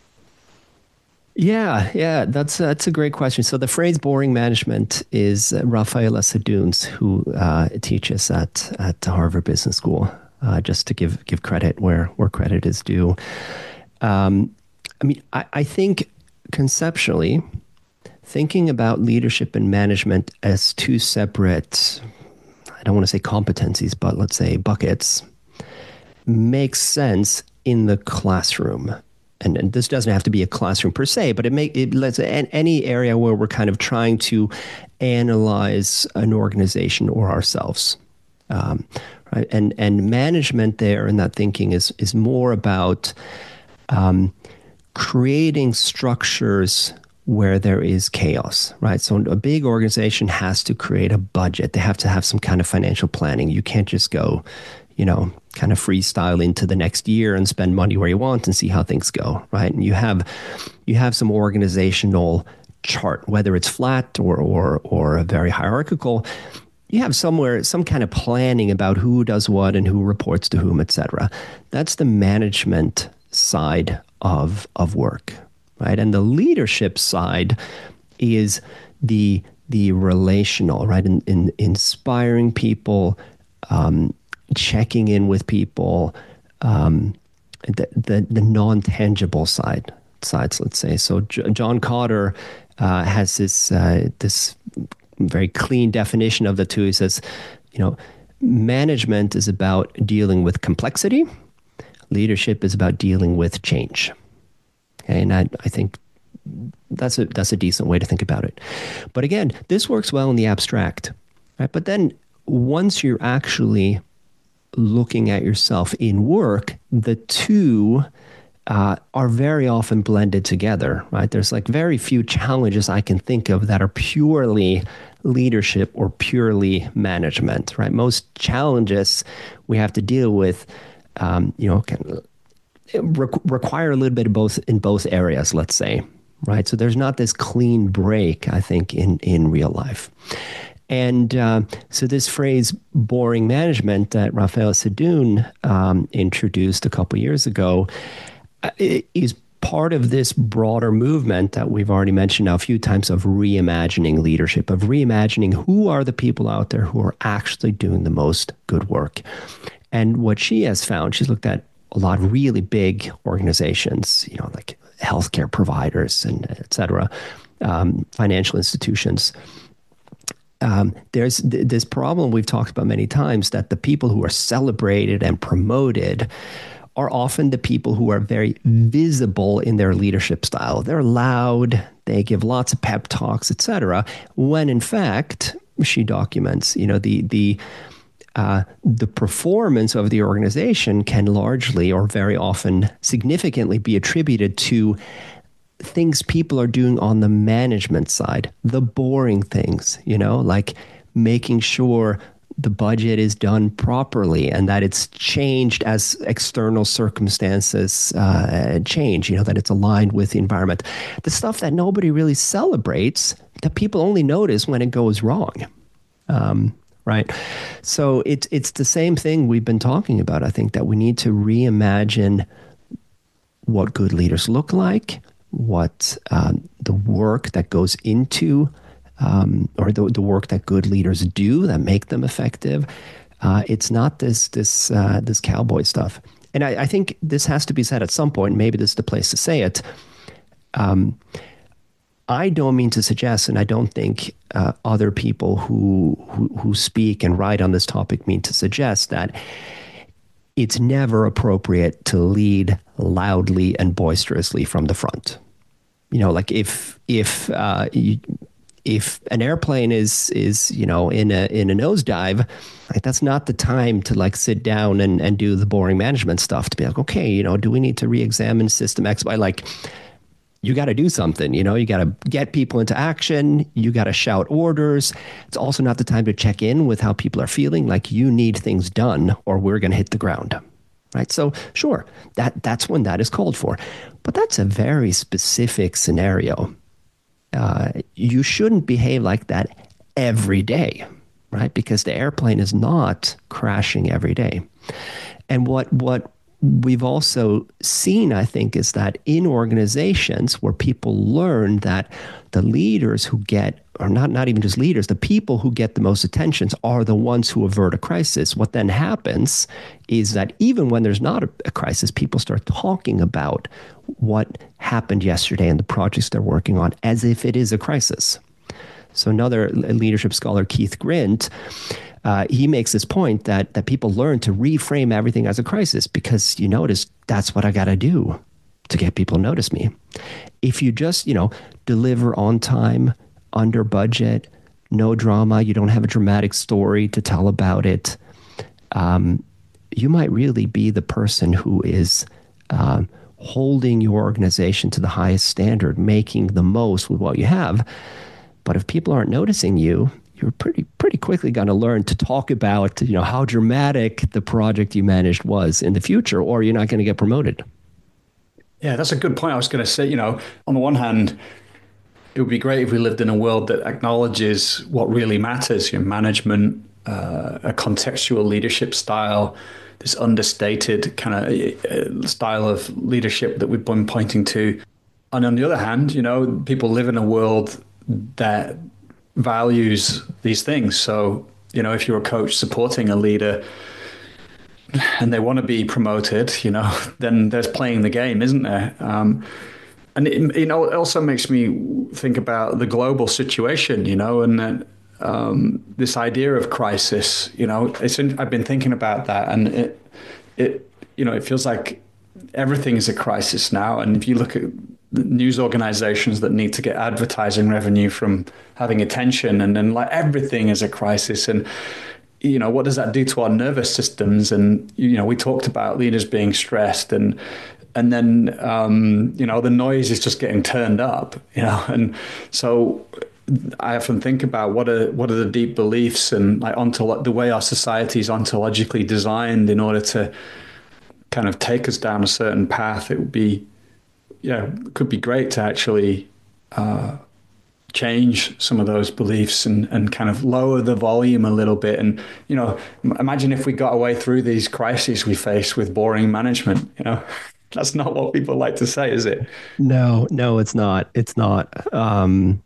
Yeah, yeah, that's that's a great question. So the phrase "boring management" is uh, Rafaela Saduns, who uh, teaches at at Harvard Business School. Uh, just to give give credit where where credit is due. Um, I mean, I, I think conceptually, thinking about leadership and management as two separate, I don't want to say competencies, but let's say buckets, makes sense in the classroom. And, and this doesn't have to be a classroom per se, but it make it lets any area where we're kind of trying to analyze an organization or ourselves, um, right? And and management there in that thinking is is more about um, creating structures where there is chaos, right? So a big organization has to create a budget. They have to have some kind of financial planning. You can't just go, you know, kind of freestyle into the next year and spend money where you want and see how things go, right? And you have you have some organizational chart, whether it's flat or or or very hierarchical. You have somewhere some kind of planning about who does what and who reports to whom, et cetera. That's the management side of of work, right? And the leadership side is the the relational, right? In, in inspiring people, um, checking in with people, um, the, the the non-tangible side sides, let's say. So J- John Kotter uh, has this uh, this very clean definition of the two. He says, you know, management is about dealing with complexity. Leadership is about dealing with change. Okay, and I, I think that's a that's a decent way to think about it. But again, this works well in the abstract, right? But then once you're actually looking at yourself in work, the two uh, are very often blended together, right? There's like very few challenges I can think of that are purely leadership or purely management, right? Most challenges we have to deal with, um, you know, can re- require a little bit of both in both areas, let's say, right? So there's not this clean break, I think, in, in real life. And uh, so this phrase, boring management, that Raphael Sadoun um, introduced a couple years ago, uh, is part of this broader movement that we've already mentioned now a few times of reimagining leadership, of reimagining who are the people out there who are actually doing the most good work. And what she has found, she's looked at a lot of really big organizations, you know, like healthcare providers and et cetera, um, financial institutions. Um, there's th- this problem we've talked about many times, that the people who are celebrated and promoted are often the people who are very visible in their leadership style. They're loud, they give lots of pep talks, et cetera. When in fact, she documents, you know, the the uh, the performance of the organization can largely or very often significantly be attributed to things people are doing on the management side, the boring things, you know, like making sure the budget is done properly and that it's changed as external circumstances uh, change, you know, that it's aligned with the environment. The stuff that nobody really celebrates, that people only notice when it goes wrong. Um, right. So it's, it's the same thing we've been talking about. I think that we need to reimagine what good leaders look like, what um, the work that goes into Um, or the, the work that good leaders do that make them effective. Uh, it's not this this uh, this cowboy stuff. And I, I think this has to be said at some point. Maybe this is the place to say it. Um, I don't mean to suggest, and I don't think uh, other people who, who who speak and write on this topic mean to suggest that it's never appropriate to lead loudly and boisterously from the front. You know, like if if uh, you, If an airplane is is you know in a in a nosedive, like that's not the time to like sit down and, and do the boring management stuff. To be like, okay, you know, do we need to re-examine System X? By like, you got to do something. You know, you got to get people into action. You got to shout orders. It's also not the time to check in with how people are feeling. Like, you need things done, or we're going to hit the ground. Right. So sure, that that's when that is called for, but that's a very specific scenario. Uh, you shouldn't behave like that every day, right? Because the airplane is not crashing every day. And what what we've also seen, I think, is that in organizations where people learn that the leaders who get, or not, not even just leaders, the people who get the most attention are the ones who avert a crisis. What then happens is that even when there's not a, a crisis, people start talking about what happened yesterday and the projects they're working on as if it is a crisis. So another leadership scholar, Keith Grint, uh, he makes this point that that people learn to reframe everything as a crisis, because you notice that's what I got to do to get people to notice me. If you just, you know, deliver on time, under budget, no drama, you don't have a dramatic story to tell about it, um, you might really be the person who is um, holding your organization to the highest standard, making the most with what you have. But if people aren't noticing you, you're pretty pretty quickly going to learn to talk about, you know, how dramatic the project you managed was in the future, or you're not going to get promoted. Yeah, that's a good point. I was going to say, you know, on the one hand, it would be great if we lived in a world that acknowledges what really matters, you know, management, uh, a contextual leadership style, this understated kind of uh, style of leadership that we've been pointing to. And on the other hand, you know, people live in a world that values these things. So, you know, if you're a coach supporting a leader and they want to be promoted, you know, then there's playing the game, isn't there? Um, and it, you know, it also makes me think about the global situation, you know, and that um, this idea of crisis, you know, it's in, I've been thinking about that, and it, it, you know, it feels like everything is a crisis now. And if you look at news organizations that need to get advertising revenue from having attention, and then like everything is a crisis. And you know, what does that do to our nervous systems? And you know, we talked about leaders being stressed, and and then um, you know, the noise is just getting turned up, you know. And so I often think about what are what are the deep beliefs and like ontolo- the way our society is ontologically designed in order to kind of take us down a certain path. It would be, yeah, it could be great to actually uh, change some of those beliefs and, and kind of lower the volume a little bit. And, you know, imagine if we got away through these crises we face with boring management, you know. That's not what people like to say, is it? No, no, it's not. It's not. Um,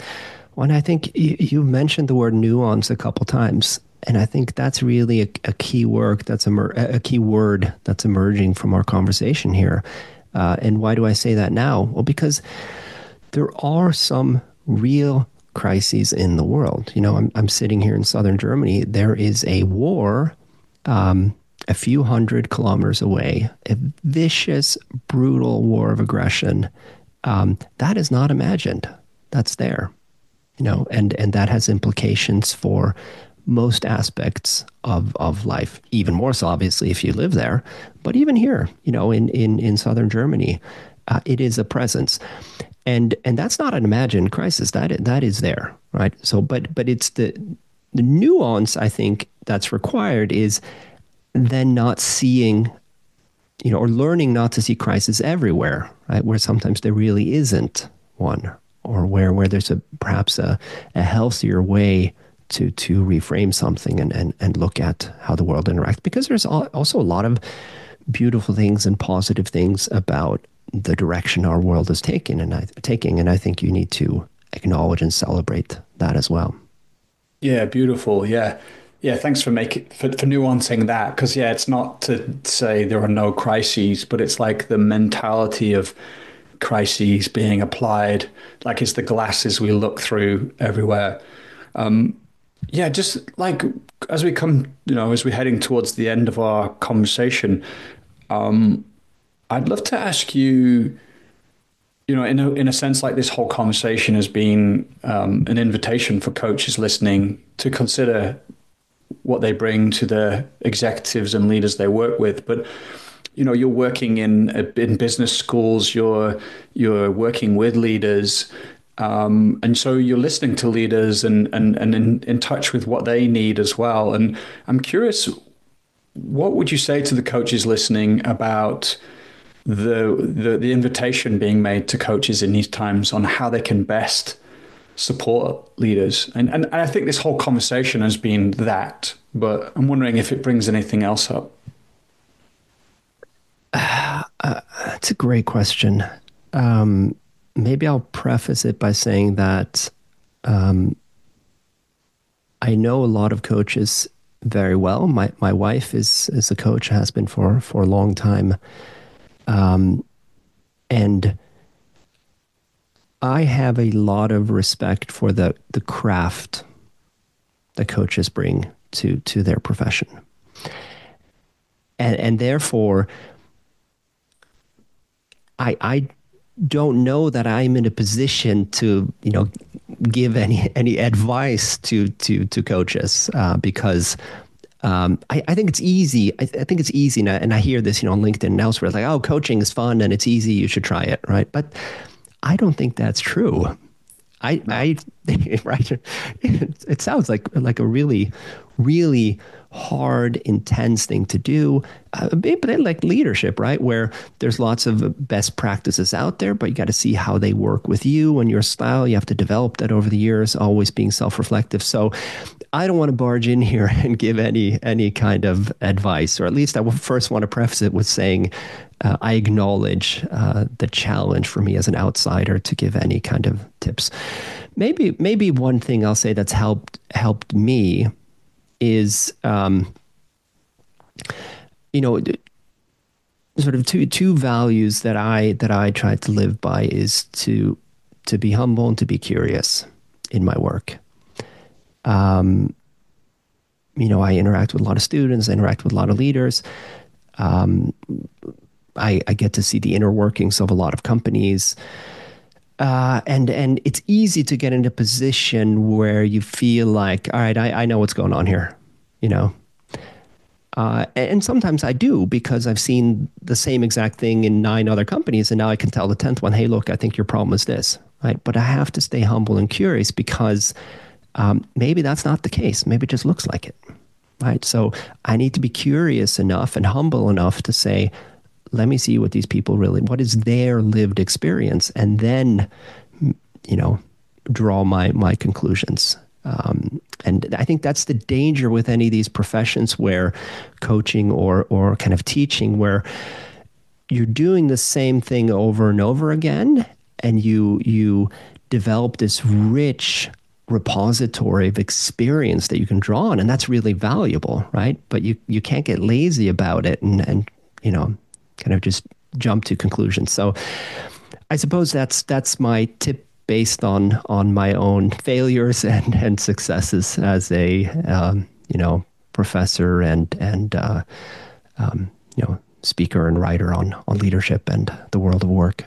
well, I think you, you mentioned the word nuance a couple times, and I think that's really a, a key work that's emer- a key word that's emerging from our conversation here. Uh, and why do I say that now? Well, because there are some real crises in the world. You know, I'm I'm sitting here in southern Germany. There is a war. Um, a few hundred kilometers away, a vicious, brutal war of aggression. Um, that is not imagined. That's there, you know, and, and that has implications for most aspects of, of life, even more so, obviously, if you live there. But even here, you know, in, in, in southern Germany, uh, it is a presence. And and that's not an imagined crisis. That that is there, right? So, but but it's the the nuance, I think, that's required is then not seeing, you know, or learning not to see crisis everywhere, right? Where sometimes there really isn't one, or where, where there's a perhaps a, a healthier way to to reframe something and, and, and look at how the world interacts. Because there's also a lot of beautiful things and positive things about the direction our world is taking, and I, taking, and I think you need to acknowledge and celebrate that as well. Yeah, beautiful. Yeah. Yeah, thanks for making for, for nuancing that, because yeah, it's not to say there are no crises, but it's like the mentality of crises being applied, like it's the glasses we look through everywhere. Um, yeah, just like as we come, you know, as we're heading towards the end of our conversation, um, I'd love to ask you, you know, in a in a sense, like this whole conversation has been um, an invitation for coaches listening to consider what they bring to the executives and leaders they work with. But you know, you're working in in business schools, you're you're working with leaders, um, and so you're listening to leaders and and and in, in touch with what they need as well. And I'm curious, what would you say to the coaches listening about the the, the invitation being made to coaches in these times on how they can best support leaders? And, and I think this whole conversation has been that, but I'm wondering if it brings anything else up. Uh, uh, that's a great question. Um, maybe I'll preface it by saying that um, I know a lot of coaches very well. My my wife is is a coach, has been for for a long time, um, and I have a lot of respect for the the craft that coaches bring to to their profession, and and therefore, I I don't know that I'm in a position to, you know, give any any advice to to to coaches uh, because. Um, I, I think it's easy. I, I think it's easy, and I, and I hear this, you know, on LinkedIn and elsewhere. It's like, oh, coaching is fun and it's easy. You should try it, right? But I don't think that's true. I, I, right? It, it sounds like like a really, really hard, intense thing to do. Uh, but like leadership, right? Where there's lots of best practices out there, but you got to see how they work with you and your style. You have to develop that over the years, always being self-reflective. So I don't want to barge in here and give any any kind of advice, or at least I will first want to preface it with saying uh, I acknowledge uh, the challenge for me as an outsider to give any kind of tips. Maybe maybe one thing I'll say that's helped helped me is um, you know, sort of two two values that I that I try to live by is to to be humble and to be curious in my work. Um, you know, I interact with a lot of students, I interact with a lot of leaders. Um, I, I get to see the inner workings of a lot of companies. Uh, and and it's easy to get into a position where you feel like, all right, I, I know what's going on here, you know. Uh, and sometimes I do, because I've seen the same exact thing in nine other companies, and now I can tell the tenth one, hey, look, I think your problem is this, right? But I have to stay humble and curious, because um, maybe that's not the case. Maybe it just looks like it, right? So I need to be curious enough and humble enough to say, let me see what these people really, what is their lived experience, and then, you know, draw my my conclusions. Um, and I think that's the danger with any of these professions, where coaching or or kind of teaching, where you're doing the same thing over and over again, and you you develop this rich repository of experience that you can draw on, and that's really valuable, right? But you you can't get lazy about it and and you know, kind of just jump to conclusions. So I suppose that's that's my tip, based on on my own failures and, and successes as a um, you know, professor and and uh, um, you know, speaker and writer on on leadership and the world of work.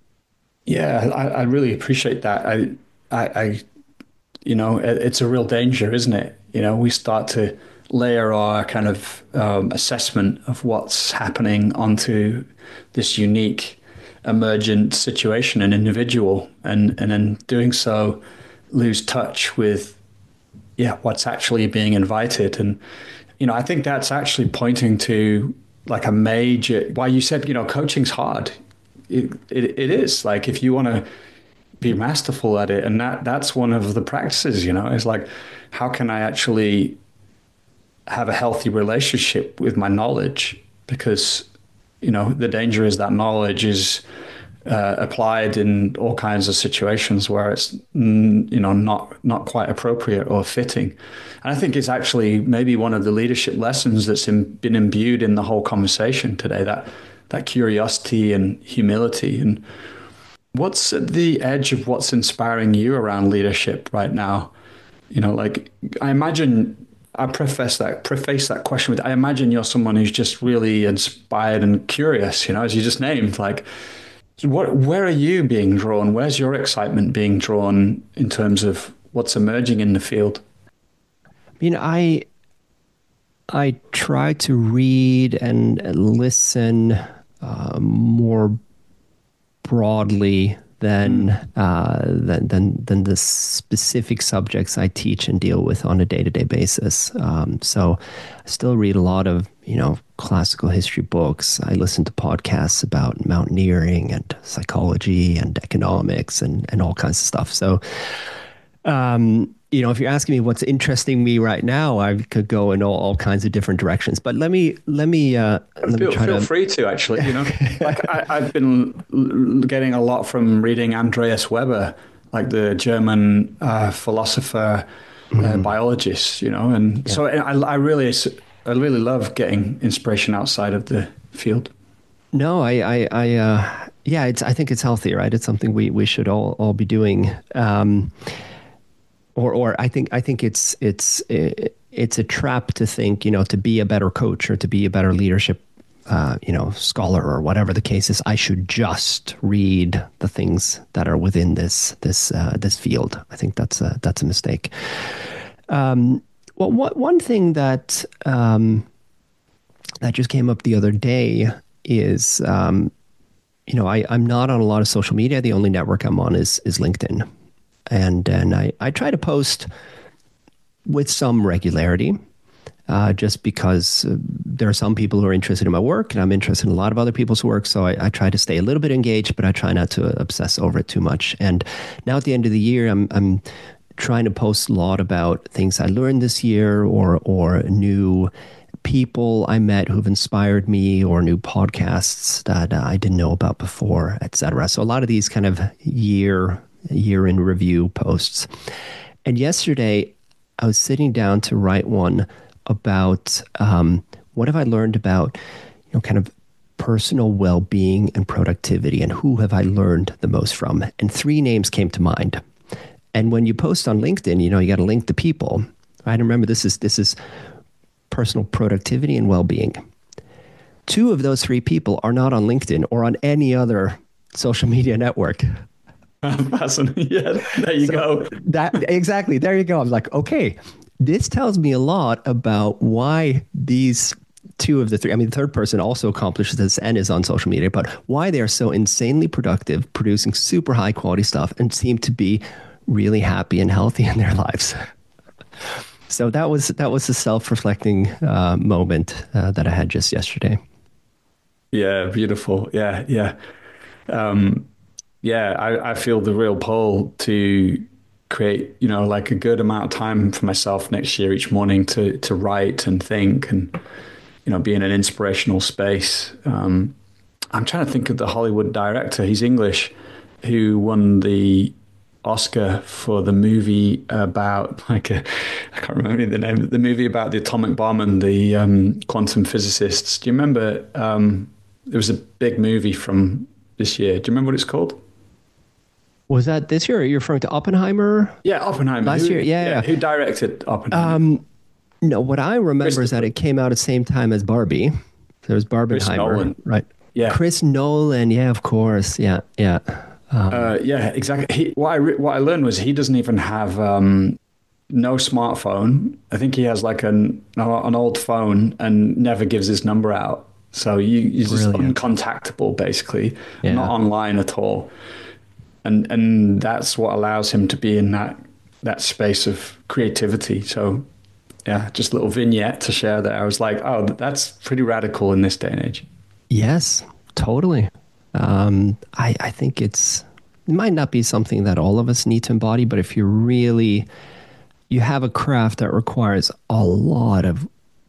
Yeah, I, I really appreciate that. I, I, I, you know, it, it's a real danger, isn't it? You know, we start to layer our kind of um, assessment of what's happening onto this unique emergent situation and individual, and and in doing so lose touch with yeah what's actually being invited. And you know, I think that's actually pointing to like a major, why you said, you know, coaching's hard. It it, it is. Like, if you want to be masterful at it, and that that's one of the practices, you know, is like, how can I actually have a healthy relationship with my knowledge? Because you know, the danger is that knowledge is uh, applied in all kinds of situations where it's, mm, you know, not not quite appropriate or fitting. And I think it's actually maybe one of the leadership lessons that's in, been imbued in the whole conversation today, that that curiosity and humility. And what's at the edge of what's inspiring you around leadership right now? You know, like, I imagine, I preface that preface that question with, I imagine you're someone who's just really inspired and curious, you know, as you just named. Like, what, where are you being drawn? Where's your excitement being drawn in terms of what's emerging in the field? You know, I I try to read and listen uh, more broadly than, uh, than than than the specific subjects I teach and deal with on a day-to-day basis. Um, so I still read a lot of, you know, classical history books. I listen to podcasts about mountaineering and psychology and economics and, and all kinds of stuff. So, um, you know, if you're asking me what's interesting me right now, I could go in all, all kinds of different directions. But let me let me uh, let feel, me try feel to free to actually. You know, like I, I've been getting a lot from reading Andreas Weber, like the German uh, philosopher, mm-hmm. uh, biologist. You know, and yeah. so I, I really I really love getting inspiration outside of the field. No, I I, I uh, yeah, it's I think it's healthy, right? It's something we we should all all be doing. Um, Or, or I think I think it's it's it's a trap to think, you know, to be a better coach or to be a better leadership, uh, you know, scholar or whatever the case is, I should just read the things that are within this this uh, this field. I think that's a that's a mistake. Um, well, what, one thing that um, that just came up the other day is, um, you know, I, I'm not on a lot of social media. The only network I'm on is is LinkedIn. And and I, I try to post with some regularity, uh, just because uh, there are some people who are interested in my work, and I'm interested in a lot of other people's work. So I, I try to stay a little bit engaged, but I try not to obsess over it too much. And now at the end of the year, I'm I'm trying to post a lot about things I learned this year, or or new people I met who've inspired me, or new podcasts that uh, I didn't know about before, et cetera. So a lot of these kind of year year in review posts. And yesterday, I was sitting down to write one about um, what have I learned about, you know, kind of personal well-being and productivity, and who have I learned the most from? And three names came to mind. And when you post on LinkedIn, you know, you got to link the people. Right? And remember, this is this is personal productivity and well-being. two of those three people are not on LinkedIn or on any other social media network. Fascinating. Yeah, there you so go. That exactly. There you go. I was like, okay, this tells me a lot about why these two of the three, I mean, the third person also accomplishes this and is on social media, but why they are so insanely productive, producing super high quality stuff and seem to be really happy and healthy in their lives. So that was, that was a self-reflecting uh, moment uh, that I had just yesterday. Yeah. Beautiful. Yeah. Yeah. Um, yeah. I, I feel the real pull to create, you know, like a good amount of time for myself next year, each morning to, to write and think and, you know, be in an inspirational space. Um, I'm trying to think of the Hollywood director. He's English, who won the Oscar for the movie about like a, I can't remember the name, the movie about the atomic bomb and the um, quantum physicists. Do you remember? Um, there was a big movie from this year. Do you remember what it's called? Was that this year? Are you referring to Oppenheimer? Yeah, Oppenheimer. Last who, year, yeah, yeah. Who directed Oppenheimer? Um, No, what I remember is that it came out at the same time as Barbie. There was Barbenheimer, right? Yeah, Chris Nolan. Yeah, of course. Yeah, yeah, um, uh, yeah, exactly. He, what I re- what I learned was he doesn't even have um, no smartphone. I think he has like an an old phone and never gives his number out. So you you're just Brilliant. uncontactable, basically, yeah. not online at all. And and that's what allows him to be in that that space of creativity. So. Yeah, just a little vignette to share there. I was like, oh, that's pretty radical in this day and age. Yes, totally. Um, I, I think it's, it might not be something that all of us need to embody, but if you really, you have a craft that requires a lot of,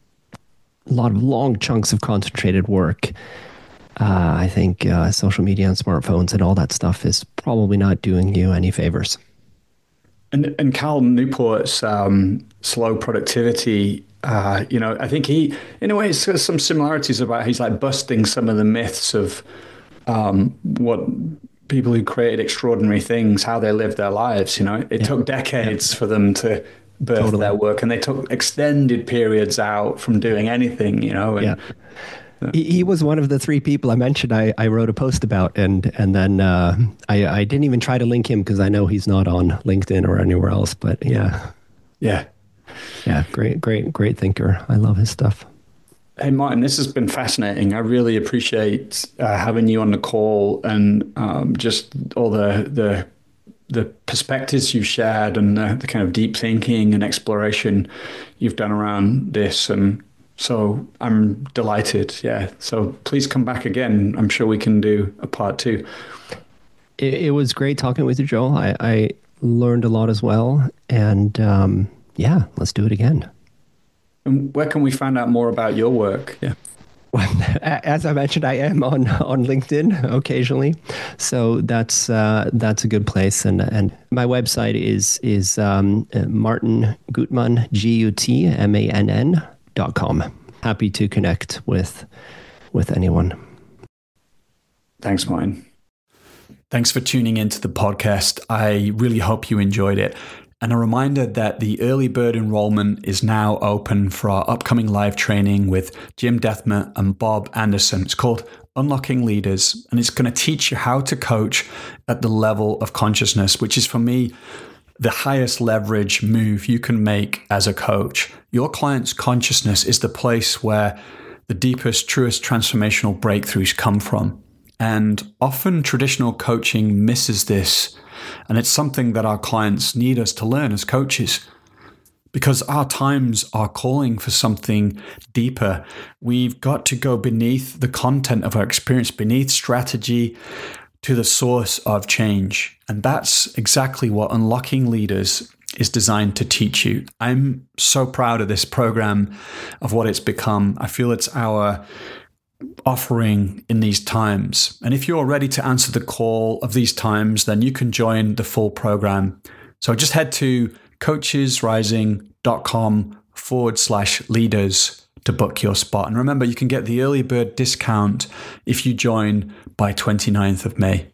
a lot of long chunks of concentrated work, uh, I think uh, social media and smartphones and all that stuff is probably not doing you any favors. And, and Cal Newport's um, slow productivity, uh, you know, I think he, in a way, it's got some similarities about, he's like busting some of the myths of um, what people who created extraordinary things, how they lived their lives, you know. It yeah. took decades yeah. for them to birth totally. their work, and they took extended periods out from doing anything, you know. And, yeah. He, he was one of the three people I mentioned I, I wrote a post about, and and then uh, I, I didn't even try to link him because I know he's not on LinkedIn or anywhere else. But yeah. Yeah. Yeah. Great, great, great thinker. I love his stuff. Hey, Martin, this has been fascinating. I really appreciate uh, having you on the call and um, just all the the the perspectives you've shared and the, the kind of deep thinking and exploration you've done around this. And so I'm delighted. Yeah. So please come back again. I'm sure we can do a part two. It, it was great talking with you, Joel. I, I learned a lot as well. And um, yeah, let's do it again. And where can we find out more about your work? Yeah. Well, as I mentioned, I am on, on LinkedIn occasionally. So that's uh, that's a good place. And and my website is is um, Martin Gutmann, G U T M A N N dot com. Happy to connect with with anyone. Thanks, Martin. Thanks for tuning into the podcast. I really hope you enjoyed it. And a reminder that the early bird enrollment is now open for our upcoming live training with Jim Dethmer and Bob Anderson. It's called Unlocking Leaders, and it's going to teach you how to coach at the level of consciousness, which is, for me, the highest leverage move you can make as a coach. Your client's consciousness is the place where the deepest, truest transformational breakthroughs come from. And often traditional coaching misses this. And it's something that our clients need us to learn as coaches, because our times are calling for something deeper. We've got to go beneath the content of our experience, beneath strategy, to the source of change. And that's exactly what Unlocking Leaders is designed to teach you. I'm so proud of this program, of what it's become. I feel it's our offering in these times. And if you're ready to answer the call of these times, then you can join the full program. So just head to coachesrising.com forward slash leaders to book your spot. And remember, you can get the early bird discount if you join by twenty-ninth of May.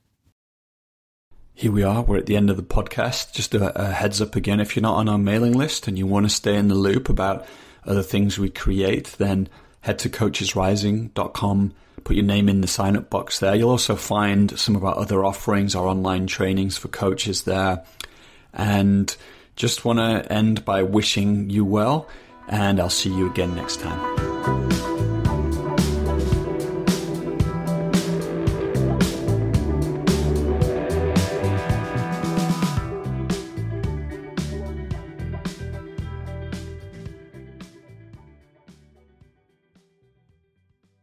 Here we are. We're at the end of the podcast. Just a, a heads up again, if you're not on our mailing list and you want to stay in the loop about other things we create, then head to coaches rising dot com, put your name in the sign-up box there. You'll also find some of our other offerings, our online trainings for coaches there. And just want to end by wishing you well, and I'll see you again next time.